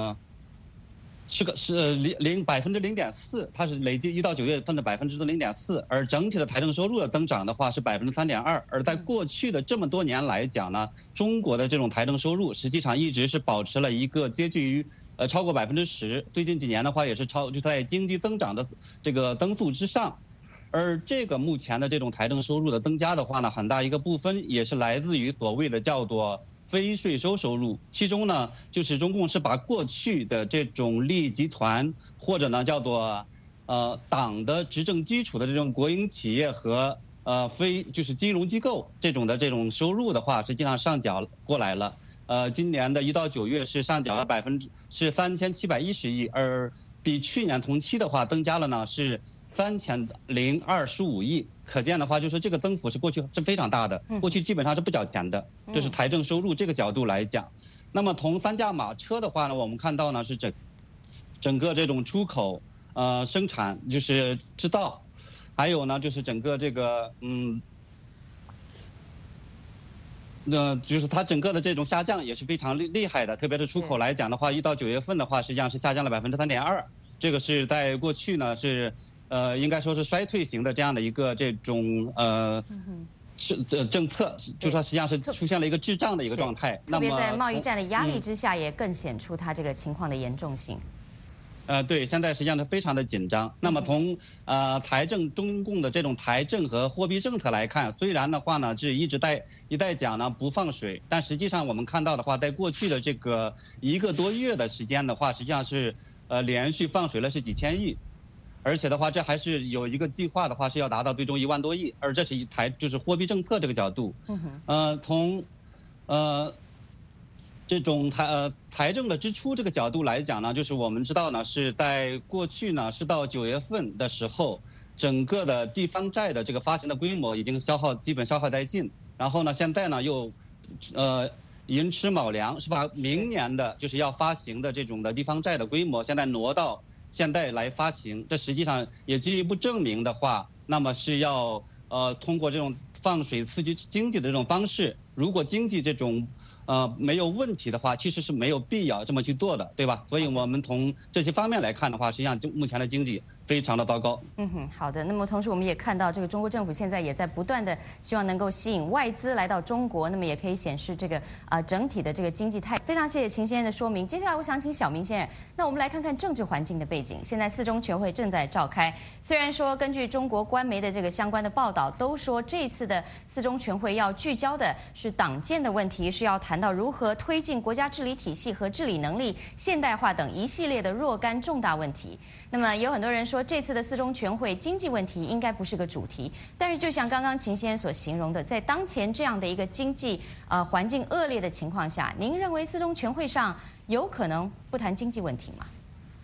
[SPEAKER 10] 0.4%，它是累计1到9月份的0.4%，而整体的财政收入的增长的话是3.2%。而在过去的这么多年来讲呢，中国的这种财政收入实际上一直是保持了一个接近于超过10%，最近几年的话也是就在经济增长的这个增速之上。而这个目前的这种财政收入的增加的话呢，很大一个部分也是来自于所谓的叫做非税收收入，其中呢就是中共是把过去的这种利益集团或者呢叫做党的执政基础的这种国营企业和非就是金融机构这种收入的话，实际上上缴过来了。今年的1到9月是上缴了3710亿，而比去年同期的话增加了呢是3025亿，可见的话就是这个增幅是过去是非常大的，过去基本上是不缴钱的，这是财政收入这个角度来讲。那么从三驾马车的话呢，我们看到呢是整个这种出口、生产就是制造，还有呢就是整个这个就是它整个的这种下降也是非常厉害的，特别是出口来讲的话，1到9月份的话，实际上是下降了3.2%，这个是在过去呢是应该说是衰退型的这样的一个这种政策，就是它实际上是出现了一个滞胀的一个状态。
[SPEAKER 3] 特别在贸易战的压力之下，也更显出它这个情况的严重性。
[SPEAKER 10] 对，现在实际上是非常的紧张。那么从中共的这种财政和货币政策来看，虽然的话呢是一再讲呢不放水，但实际上我们看到的话，在过去的这个1个多月的时间的话，实际上是连续放水了是几千亿，而且的话这还是有一个计划的话是要达到最终1万多亿，而这是就是货币政策这个角度。从这种财政的支出这个角度来讲呢，就是我们知道呢是在过去呢是到9月份的时候，整个的地方债的这个发行的规模已经基本消耗殆尽，然后呢现在呢又寅吃卯粮，是把明年的就是要发行的这种的地方债的规模现在挪到现在来发行，这实际上也进一步证明的话，那么是要通过这种放水刺激经济的这种方式，如果经济这种没有问题的话，其实是没有必要这么去做的，对吧？所以我们从这些方面来看的话，实际上目前的经济非常的糟糕。
[SPEAKER 3] 好的。那么同时我们也看到，这个中国政府现在也在不断的希望能够吸引外资来到中国，那么也可以显示这个整体的这个经济态。非常谢谢秦先生的说明。接下来我想请小明先生，那我们来看看政治环境的背景。现在4中全会正在召开，虽然说根据中国官媒的这个相关的报道，都说这次的4中全会要聚焦的是党建的问题，是要谈到如何推进国家治理体系和治理能力现代化等一系列的若干重大问题。那么有很多人说，这次的4中全会经济问题应该不是个主题，但是就像刚刚秦先生所形容的，在当前这样的一个经济环境恶劣的情况下，您认为4中全会上有可能不谈经济问题吗？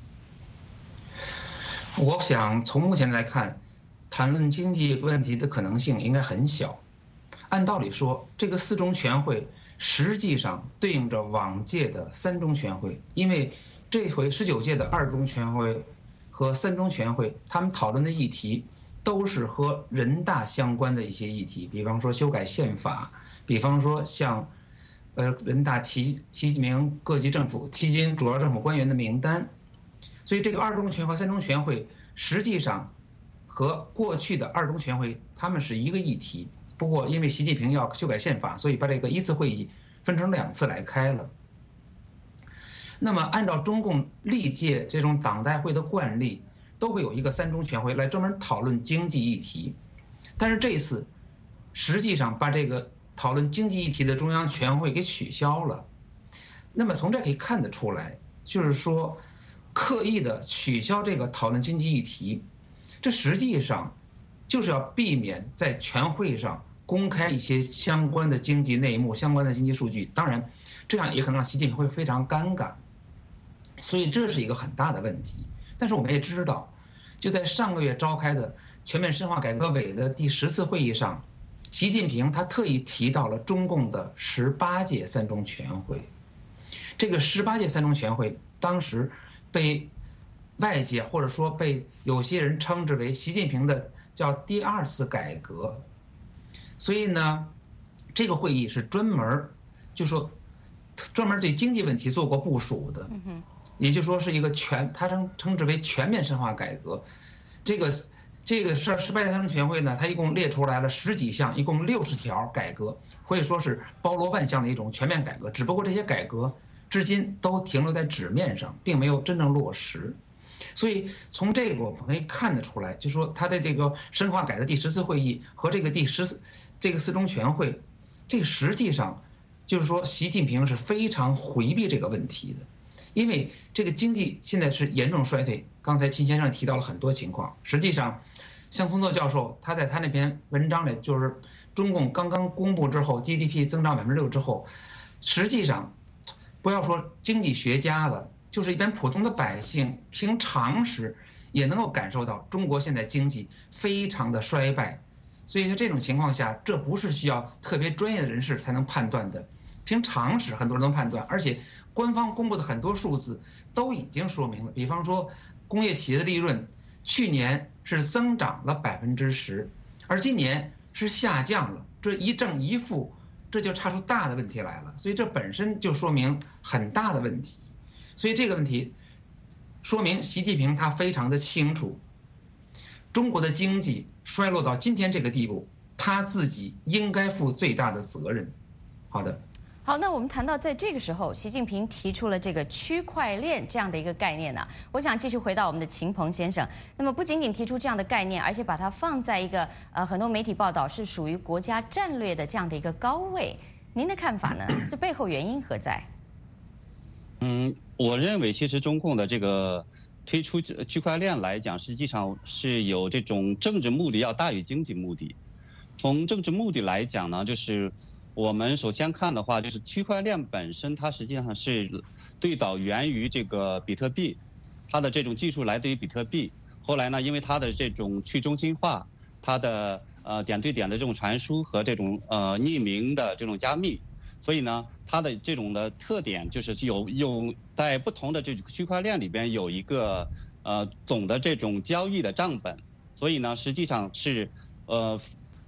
[SPEAKER 11] 我想从目前来看，谈论经济问题的可能性应该很小。按道理说，这个4中全会实际上对应着往届的3中全会，因为这回19届的2中全会和3中全会，他们讨论的议题都是和人大相关的一些议题，比方说修改宪法，比方说像人大提名各级政府、提名主要政府官员的名单。所以这个2中全会和3中全会实际上和过去的2中全会他们是一个议题，不过因为习近平要修改宪法，所以把这个1次会议分成2次来开了。那么按照中共历届这种党代会的惯例，都会有一个3中全会来专门讨论经济议题，但是这一次实际上把这个讨论经济议题的中央全会给取消了。那么从这可以看得出来，就是说刻意的取消这个讨论经济议题，这实际上就是要避免在全会上公开一些相关的经济内幕、相关的经济数据，当然这样也可能让习近平会非常尴尬，所以这是一个很大的问题。但是我们也知道，就在上个月召开的全面深化改革委的第10次会议上，习近平他特意提到了中共的18届3中全会。这个18届3中全会当时被外界或者说被有些人称之为习近平的叫第2次改革。所以呢，这个会议是专门对经济问题做过部署的，也就是说是一个他称之为全面深化改革。这个18届3中全会呢，它一共列出来了10几项，一共60条改革，可以说是包罗万象的一种全面改革。只不过这些改革至今都停留在纸面上，并没有真正落实。所以从这个我们可以看得出来，就是说他的这个深化改革第10次会议和这个4中全会，这个实际上就是说习近平是非常回避这个问题的，因为这个经济现在是严重衰退。刚才秦先生提到了很多情况，实际上像松作教授他在他那篇文章里，就是中共刚刚公布之后 GDP 增长6%之后，实际上不要说经济学家了，就是一般普通的百姓凭常识也能够感受到中国现在经济非常的衰败。所以说这种情况下，这不是需要特别专业的人士才能判断的，凭常识很多人能判断。而且官方公布的很多数字都已经说明了，比方说工业企业的利润去年是增长了10%，而今年是下降了，这一正一负，这就差出大的问题来了。所以这本身就说明很大的问题。所以这个问题说明习近平他非常的清楚，中国的经济衰落到今天这个地步，他自己应该负最大的责任。好的。
[SPEAKER 3] 好，那我们谈到在这个时候，习近平提出了这个区块链这样的一个概念呢，我想继续回到我们的秦鹏先生。那么不仅仅提出这样的概念，而且把它放在一个很多媒体报道是属于国家战略的这样的一个高位，您的看法呢？这背后原因何在？
[SPEAKER 10] 我认为其实中共的这个推出区块链来讲，实际上是有这种政治目的要大于经济目的。从政治目的来讲呢，就是我们首先看的话，就是区块链本身它实际上是最早源于这个比特币，它的这种技术来自于比特币。后来呢，因为它的这种去中心化，它的点对点的这种传输和这种匿名的这种加密，所以呢，它的这种的特点就是有在不同的这种区块链里边有一个总的这种交易的账本，所以呢，实际上是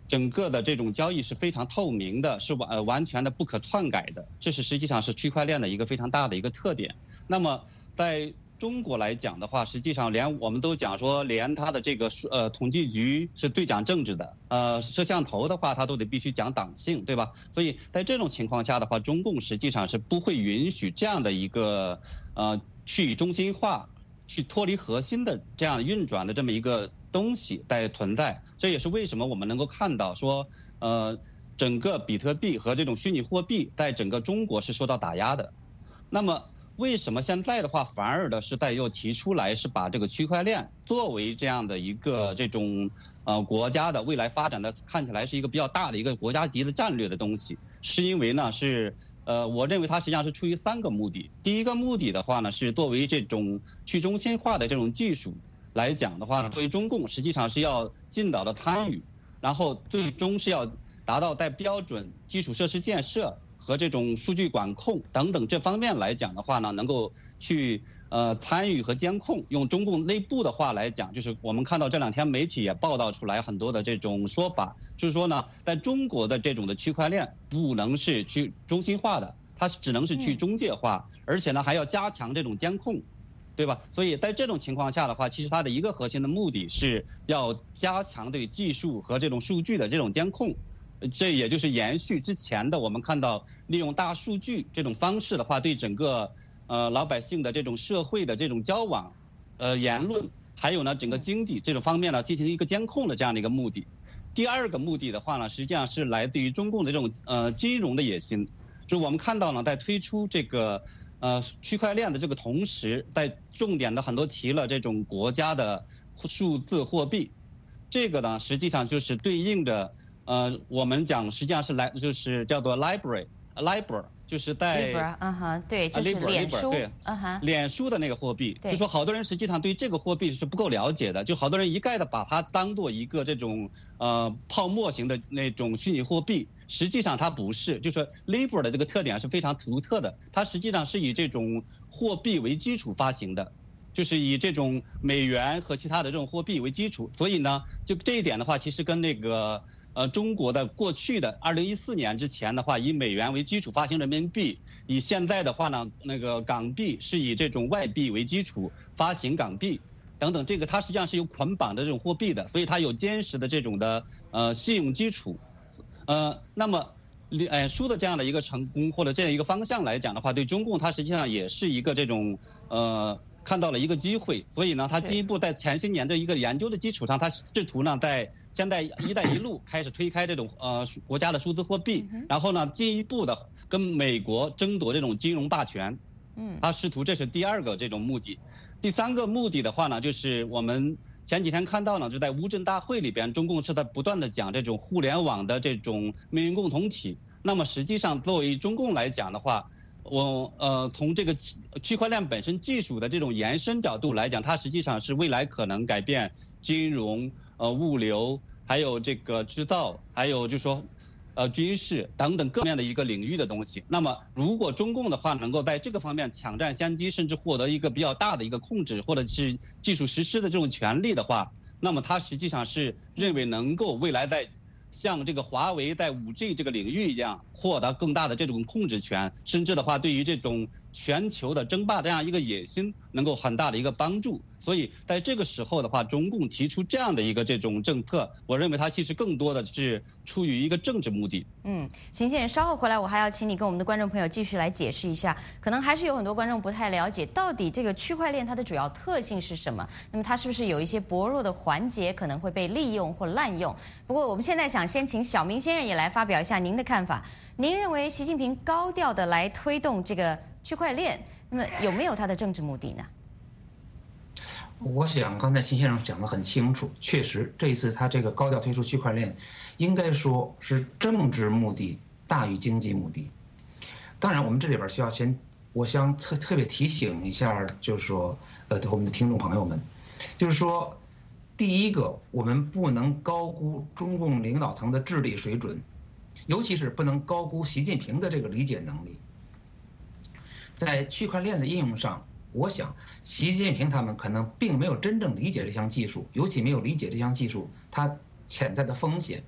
[SPEAKER 10] 整个的这种交易是非常透明的，是完全的不可篡改的，这是实际上是区块链的一个非常大的一个特点。那么在中国来讲的话，实际上连我们都讲说，连它的这个统计局是最讲政治的，摄像头的话，它都得必须讲党性，对吧？所以在这种情况下的话，中共实际上是不会允许这样的一个去中心化、去脱离核心的这样运转的这么一个东西在存在。这也是为什么我们能够看到说，整个比特币和这种虚拟货币在整个中国是受到打压的。那么为什么现在的话反而的是在又提出来是把这个区块链作为这样的一个这种国家的未来发展的看起来是一个比较大的一个国家级的战略的东西？是因为呢是我认为它实际上是出于3个目的。第一个目的的话呢是作为这种去中心化的这种技术来讲的话呢，作为中共实际上是要尽早的参与，然后最终是要达到在标准基础设施建设和这种数据管控等等这方面来讲的话呢，能够去参与和监控。用中共内部的话来讲，就是我们看到这2天媒体也报道出来很多的这种说法，就是说呢，在中国的这种的区块链不能是去中心化的，它只能是去中介化，而且呢还要加强这种监控，对吧？所以在这种情况下的话，其实它的一个核心的目的是要加强对技术和这种数据的这种监控。这也就是延续之前的我们看到利用大数据这种方式的话，对整个老百姓的这种社会的这种交往、言论，还有呢整个经济这种方面呢进行一个监控的这样的一个目的。第2个目的的话呢，实际上是来自于中共的这种金融的野心。就是我们看到呢，在推出这个区块链的这个同时，在重点的很多提了这种国家的数字货币，这个呢实际上就是对应着我们讲实际上是就是叫做 Libra， 就是在
[SPEAKER 3] 对，就是脸书，
[SPEAKER 10] 对，脸书的那个货币，就说好多人实际上对这个货币是不够了解的，就好多人一概的把它当做一个这种泡沫型的那种虚拟货币，实际上它不是，就是说 Libra 的这个特点是非常独特的，它实际上是以这种货币为基础发行的。就是以这种美元和其他的这种货币为基础，所以呢，就这一点的话，其实跟那个中国的过去的2014年之前的话，以美元为基础发行人民币，以现在的话呢，那个港币是以这种外币为基础发行港币等等，这个它实际上是有捆绑的这种货币的，所以它有坚实的这种的信用基础。那么脸书的这样的一个成功或者这样一个方向来讲的话，对中共它实际上也是一个这种看到了一个机会，所以呢，它进一步在前些年这一个研究的基础上，它试图呢在现在“一带一路”开始推开这种国家的数字货币，然后呢进一步的跟美国争夺这种金融霸权。它试图，这是第2个这种目的。第3个目的的话呢，就是我们前几天看到呢，就在乌镇大会里边，中共是在不断的讲这种互联网的这种命运共同体。那么实际上作为中共来讲的话，从这个区块链本身技术的这种延伸角度来讲，它实际上是未来可能改变金融、物流，还有这个制造，还有就是说军事等等各面的一个领域的东西。那么如果中共的话能够在这个方面抢占先机，甚至获得一个比较大的一个控制或者是技术实施的这种权利的话，那么它实际上是认为能够未来在像这个华为在5G 这个领域一样，获得更大的这种控制权，甚至的话对于这种全球的争霸这样一个野心能够很大的一个帮助。所以在这个时候的话，中共提出这样的一个这种政策，我认为它其实更多的是出于一个政治目的。
[SPEAKER 3] 邢先生，稍后回来我还要请你跟我们的观众朋友继续来解释一下，可能还是有很多观众不太了解到底这个区块链它的主要特性是什么，那么它是不是有一些薄弱的环节可能会被利用或滥用。不过我们现在想先请小明先生也来发表一下您的看法，您认为习近平高调的来推动这个区块链，那么有没有他的政治目的呢？
[SPEAKER 11] 我想刚才秦先生讲得很清楚，确实这一次他这个高调推出区块链，应该说是政治目的大于经济目的。当然我们这里边需要我想特别提醒一下，就是说我们的听众朋友们，就是说第一个，我们不能高估中共领导层的治理水准，尤其是不能高估习近平的这个理解能力。在区块链的应用上，我想习近平他们可能并没有真正理解这项技术，尤其没有理解这项技术它潜在的风险。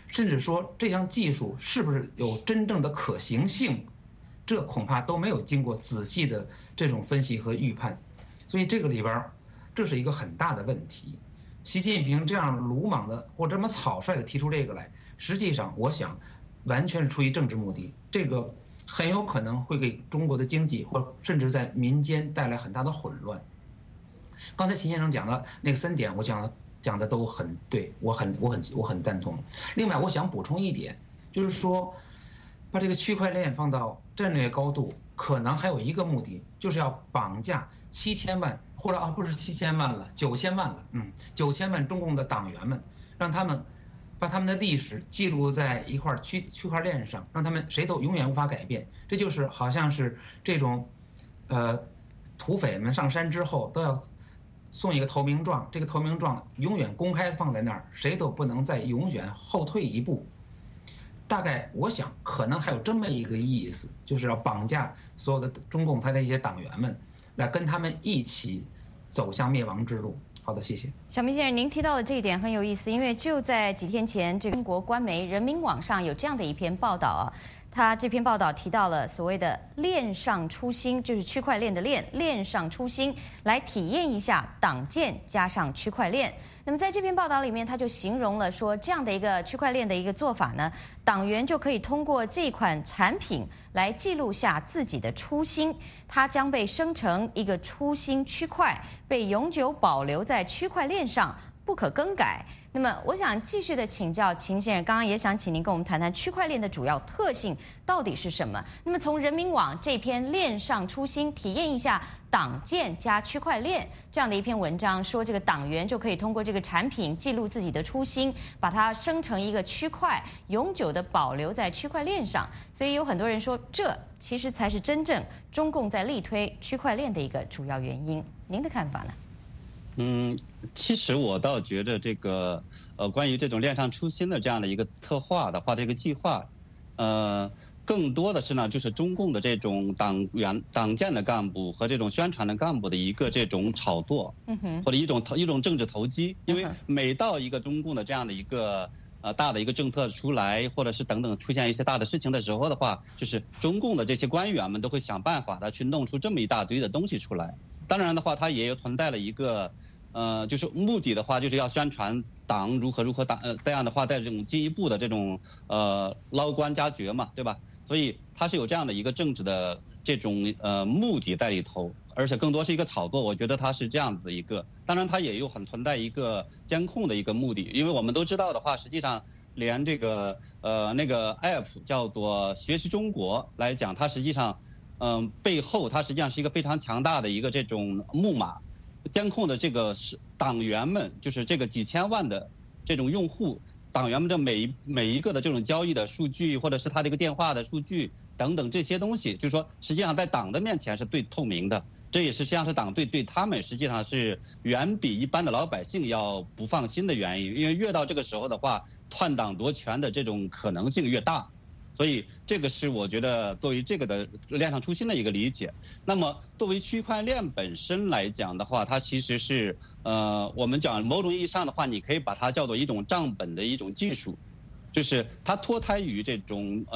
[SPEAKER 11] 甚至说这项技术是不是有真正的可行性，这恐怕都没有经过仔细的这种分析和预判。所以这个里边这是一个很大的问题。习近平这样鲁莽的或这么草率的提出这个来，实际上我想完全是出于政治目的，这个很有可能会给中国的经济或甚至在民间带来很大的混乱。刚才秦先生讲的那个3点，我讲的都很对，我很赞同。另外，我想补充一点，就是说，把这个区块链放到战略高度，可能还有一个目的，就是要绑架7000万，或者不是7000万了，9000万了，9000万中共的党员们，让他们把他们的历史记录在一块区块链上，让他们谁都永远无法改变。这就是好像是这种，土匪们上山之后都要送一个投名状，这个投名状永远公开放在那儿，谁都不能再永远后退一步。大概我想可能还有这么一个意思，就是要绑架所有的中共他的一些党员们，来跟他们一起走向灭亡之路。好的，谢谢。
[SPEAKER 3] 小明先生，您提到的这一点很有意思，因为就在几天前，这个中国官媒人民网上有这样的一篇报道啊。他这篇报道提到了所谓的链上初心，就是区块链的链上初心，来体验一下党建加上区块链。那么在这篇报道里面，他就形容了说，这样的一个区块链的一个做法呢，党员就可以通过这款产品来记录下自己的初心，它将被生成一个初心区块，被永久保留在区块链上，不可更改。那么我想继续的请教秦先生，刚刚也想请您跟我们谈谈区块链的主要特性到底是什么。那么从人民网这篇链上初心体验一下党建加区块链这样的一篇文章，说这个党员就可以通过这个产品记录自己的初心，把它生成一个区块，永久的保留在区块链上。所以有很多人说，这其实才是真正中共在力推区块链的一个主要原因。您的看法呢？
[SPEAKER 10] 其实我倒觉得这个关于这种链上初心的这样的一个策划的话，这个计划，更多的是呢，就是中共的这种党建的干部和这种宣传的干部的一个这种炒作，或者一种政治投机。因为每到一个中共的这样的一个大的一个政策出来，或者是等等出现一些大的事情的时候的话，就是中共的这些官员们都会想办法的去弄出这么一大堆的东西出来。当然的话，它也有存在了一个，就是目的的话，就是要宣传党如何这样的话，在这种进一步的这种捞官加爵嘛，对吧？所以它是有这样的一个政治的这种目的在里头，而且更多是一个炒作。我觉得它是这样子一个，当然它也有很存在一个监控的一个目的，因为我们都知道的话，实际上连这个那个 app 叫做学习中国来讲，它实际上。背后它实际上是一个非常强大的一个这种木马，监控的这个是党员们，就是这个几千万的这种用户，党员们这每一个的这种交易的数据，或者是他这个电话的数据等等这些东西，就是说实际上在党的面前是最透明的，这也是实际上是党对他们实际上是远比一般的老百姓要不放心的原因，因为越到这个时候的话，篡党夺权的这种可能性越大。所以这个是我觉得对于这个的链上初心的一个理解。那么作为区块链本身来讲的话，它其实是我们讲某种意义上的话，你可以把它叫做一种账本的一种技术，就是它脱胎于这种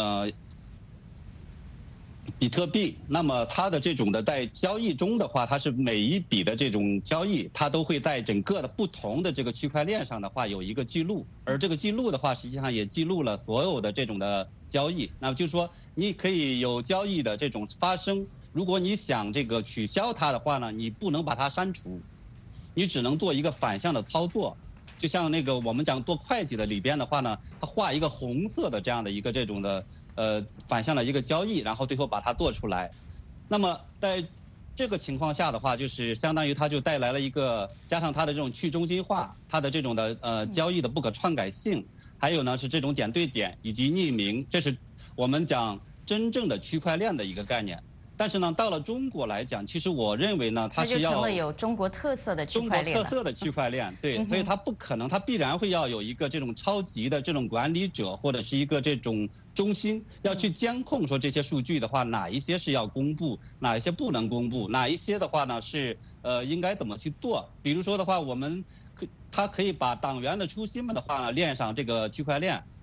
[SPEAKER 10] 比特币。那么它的这种的在交易中的话，它是每一笔的这种交易，它都会在整个的不同的这个区块链上的话有一个记录，而这个记录的话，实际上也记录了所有的这种的交易。那么就是说，你可以有交易的这种发生，如果你想这个取消它的话呢，你不能把它删除，你只能做一个反向的操作。就像那个我们讲做会计的里边的话呢，它画一个红色的这样的一个这种的反向的一个交易，然后最后把它做出来。那么在这个情况下的话，就是相当于它就带来了一个加上它的这种去中心化，它的这种的交易的不可篡改性，还有呢是这种点对点以及匿名，这是我们讲真正的区块链的一个概念。但是呢，到了中国来讲，其实我认为呢，它是要
[SPEAKER 3] 成了有中国特色的区块链。
[SPEAKER 10] 中国特色的区块链，对，所以它不可能，它必然会要有一个这种超级的这种管理者，或者是一个这种中心，要去监控说这些数据的话，哪一些是要公布，哪一些不能公布，哪一些的话呢是应该怎么去做。比如说的话，它可以把党员的初心们的话呢链上这个区块链。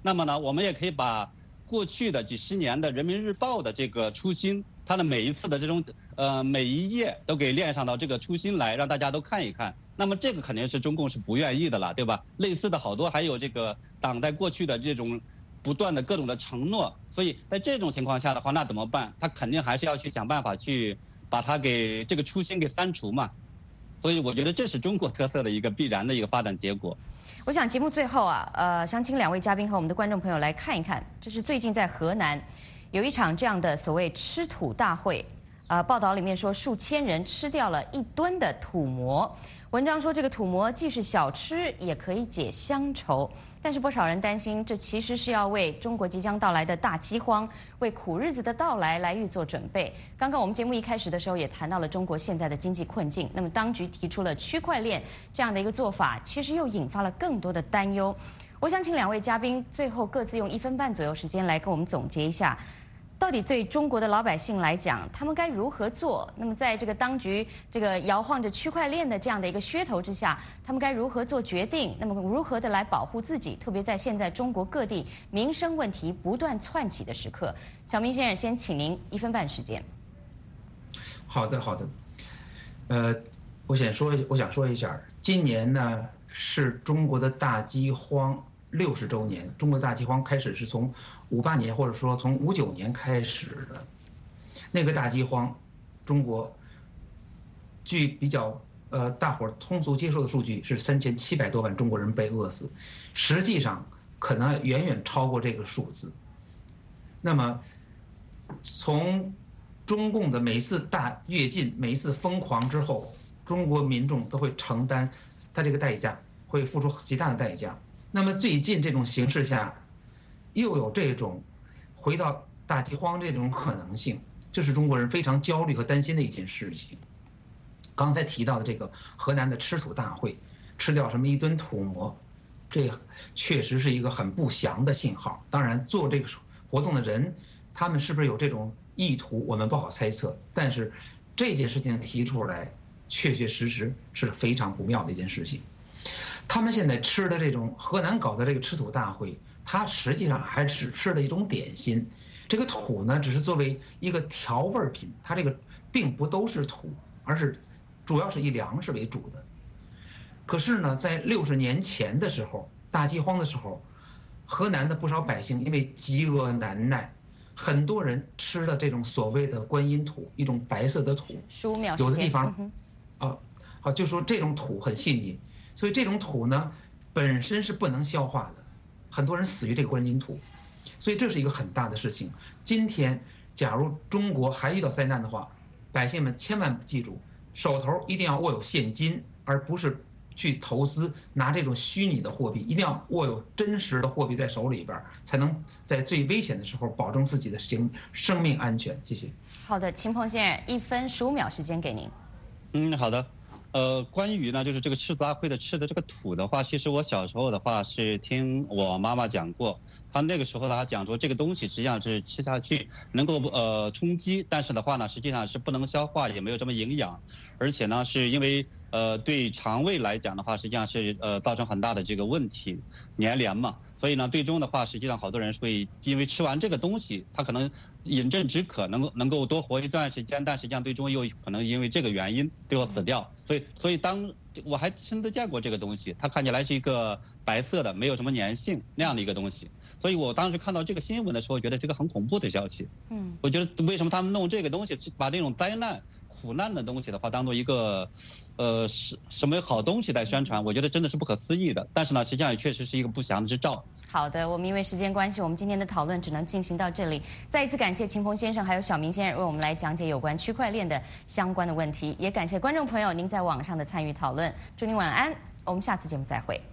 [SPEAKER 10] 那么呢，我们也可以把过去的几十年的人民日报的这个初心，它的每一次的这种每一页都给练上到这个初心来，让大家都看一看。那么这个肯定是中共是不愿意的了，对吧？类似的好多还有这个党在过去的这种不断的各种的承诺，所以在这种情况下的话，那怎么办？他肯定还是要去想办法去把它给这个初心给删除嘛。所以我觉得这是中国特色的一个必然的一个发展结果。
[SPEAKER 3] 我想节目最后想请2位嘉宾和我们的观众朋友来看一看，这是最近在河南有一场这样的所谓吃土大会。报道里面说数千人吃掉了1吨的土馍。文章说这个土馍既是小吃，也可以解乡愁。但是不少人担心，这其实是要为中国即将到来的大饥荒、为苦日子的到来来预做准备。刚刚我们节目一开始的时候也谈到了中国现在的经济困境，那么当局提出了区块链这样的一个做法，其实又引发了更多的担忧。我想请2位嘉宾最后各自用1分半左右时间来跟我们总结一下，到底对中国的老百姓来讲，他们该如何做？那么在这个当局这个摇晃着区块链的这样的一个噱头之下，他们该如何做决定？那么如何的来保护自己？特别在现在中国各地民生问题不断窜起的时刻，小明先生先请您1分半时间。
[SPEAKER 11] 好的，我想说一下，今年呢是中国的大饥荒60周年。中国大饥荒开始是从58年，或者说从59年开始的。那个大饥荒，中国据比较大伙儿通俗接受的数据是3700多万中国人被饿死，实际上可能远远超过这个数字。那么从中共的每一次大跃进、每一次疯狂之后，中国民众都会承担他这个代价，会付出极大的代价。那么最近这种形势下，又有这种回到大饥荒这种可能性，这是中国人非常焦虑和担心的一件事情。刚才提到的这个河南的吃土大会，吃掉什么1吨土馍，这确实是一个很不祥的信号。当然，做这个活动的人，他们是不是有这种意图，我们不好猜测。但是这件事情提出来，确确实实是非常不妙的一件事情。他们现在吃的这种河南搞的这个吃土大会，它实际上还只吃的一种点心。这个土呢，只是作为一个调味品，它这个并不都是土，而是主要是以粮食为主的。可是呢，在60年前的时候，大饥荒的时候，河南的不少百姓因为饥饿难耐，很多人吃的这种所谓的观音土，一种白色的土。
[SPEAKER 3] 15秒时间。
[SPEAKER 11] 有的地方就说这种土很细腻，所以这种土呢本身是不能消化的，很多人死于这个观音土，所以这是一个很大的事情。今天假如中国还遇到灾难的话，百姓们千万记住，手头一定要握有现金，而不是去投资拿这种虚拟的货币，一定要握有真实的货币在手里边，才能在最危险的时候保证自己的生命安全。谢谢。
[SPEAKER 3] 好的，秦鹏先生，1分15秒时间给您。
[SPEAKER 10] 好的。关于呢，就是这个吃土大会的吃的这个土的话，其实我小时候的话是听我妈妈讲过，她那个时候她讲说这个东西实际上是吃下去能够充饥，但是的话呢，实际上是不能消化，也没有这么营养，而且呢是因为对肠胃来讲的话，实际上是造成很大的这个问题，粘连嘛。所以呢，最终的话，实际上好多人会因为吃完这个东西，他可能饮鸩止渴，能够多活一段时间，但实际上最终又可能因为这个原因最后死掉。所以当我还亲自见过这个东西，它看起来是一个白色的，没有什么粘性那样的一个东西。所以我当时看到这个新闻的时候，觉得这个很恐怖的消息。我觉得为什么他们弄这个东西，把这种灾难、苦难的东西的话，当做一个什么好东西来宣传，我觉得真的是不可思议的。但是呢，实际上也确实是一个不祥之兆。
[SPEAKER 3] 好的，我们因为时间关系，我们今天的讨论只能进行到这里。再一次感谢秦鹏先生还有小明先生为我们来讲解有关区块链的相关的问题，也感谢观众朋友您在网上的参与讨论。祝您晚安，我们下次节目再会。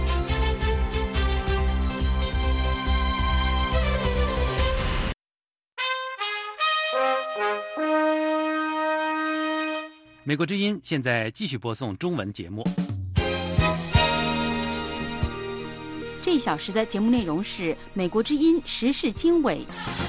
[SPEAKER 6] 美国之音现在继续播送中文节目。
[SPEAKER 12] 这1小时的节目内容是美国之音时事经纬。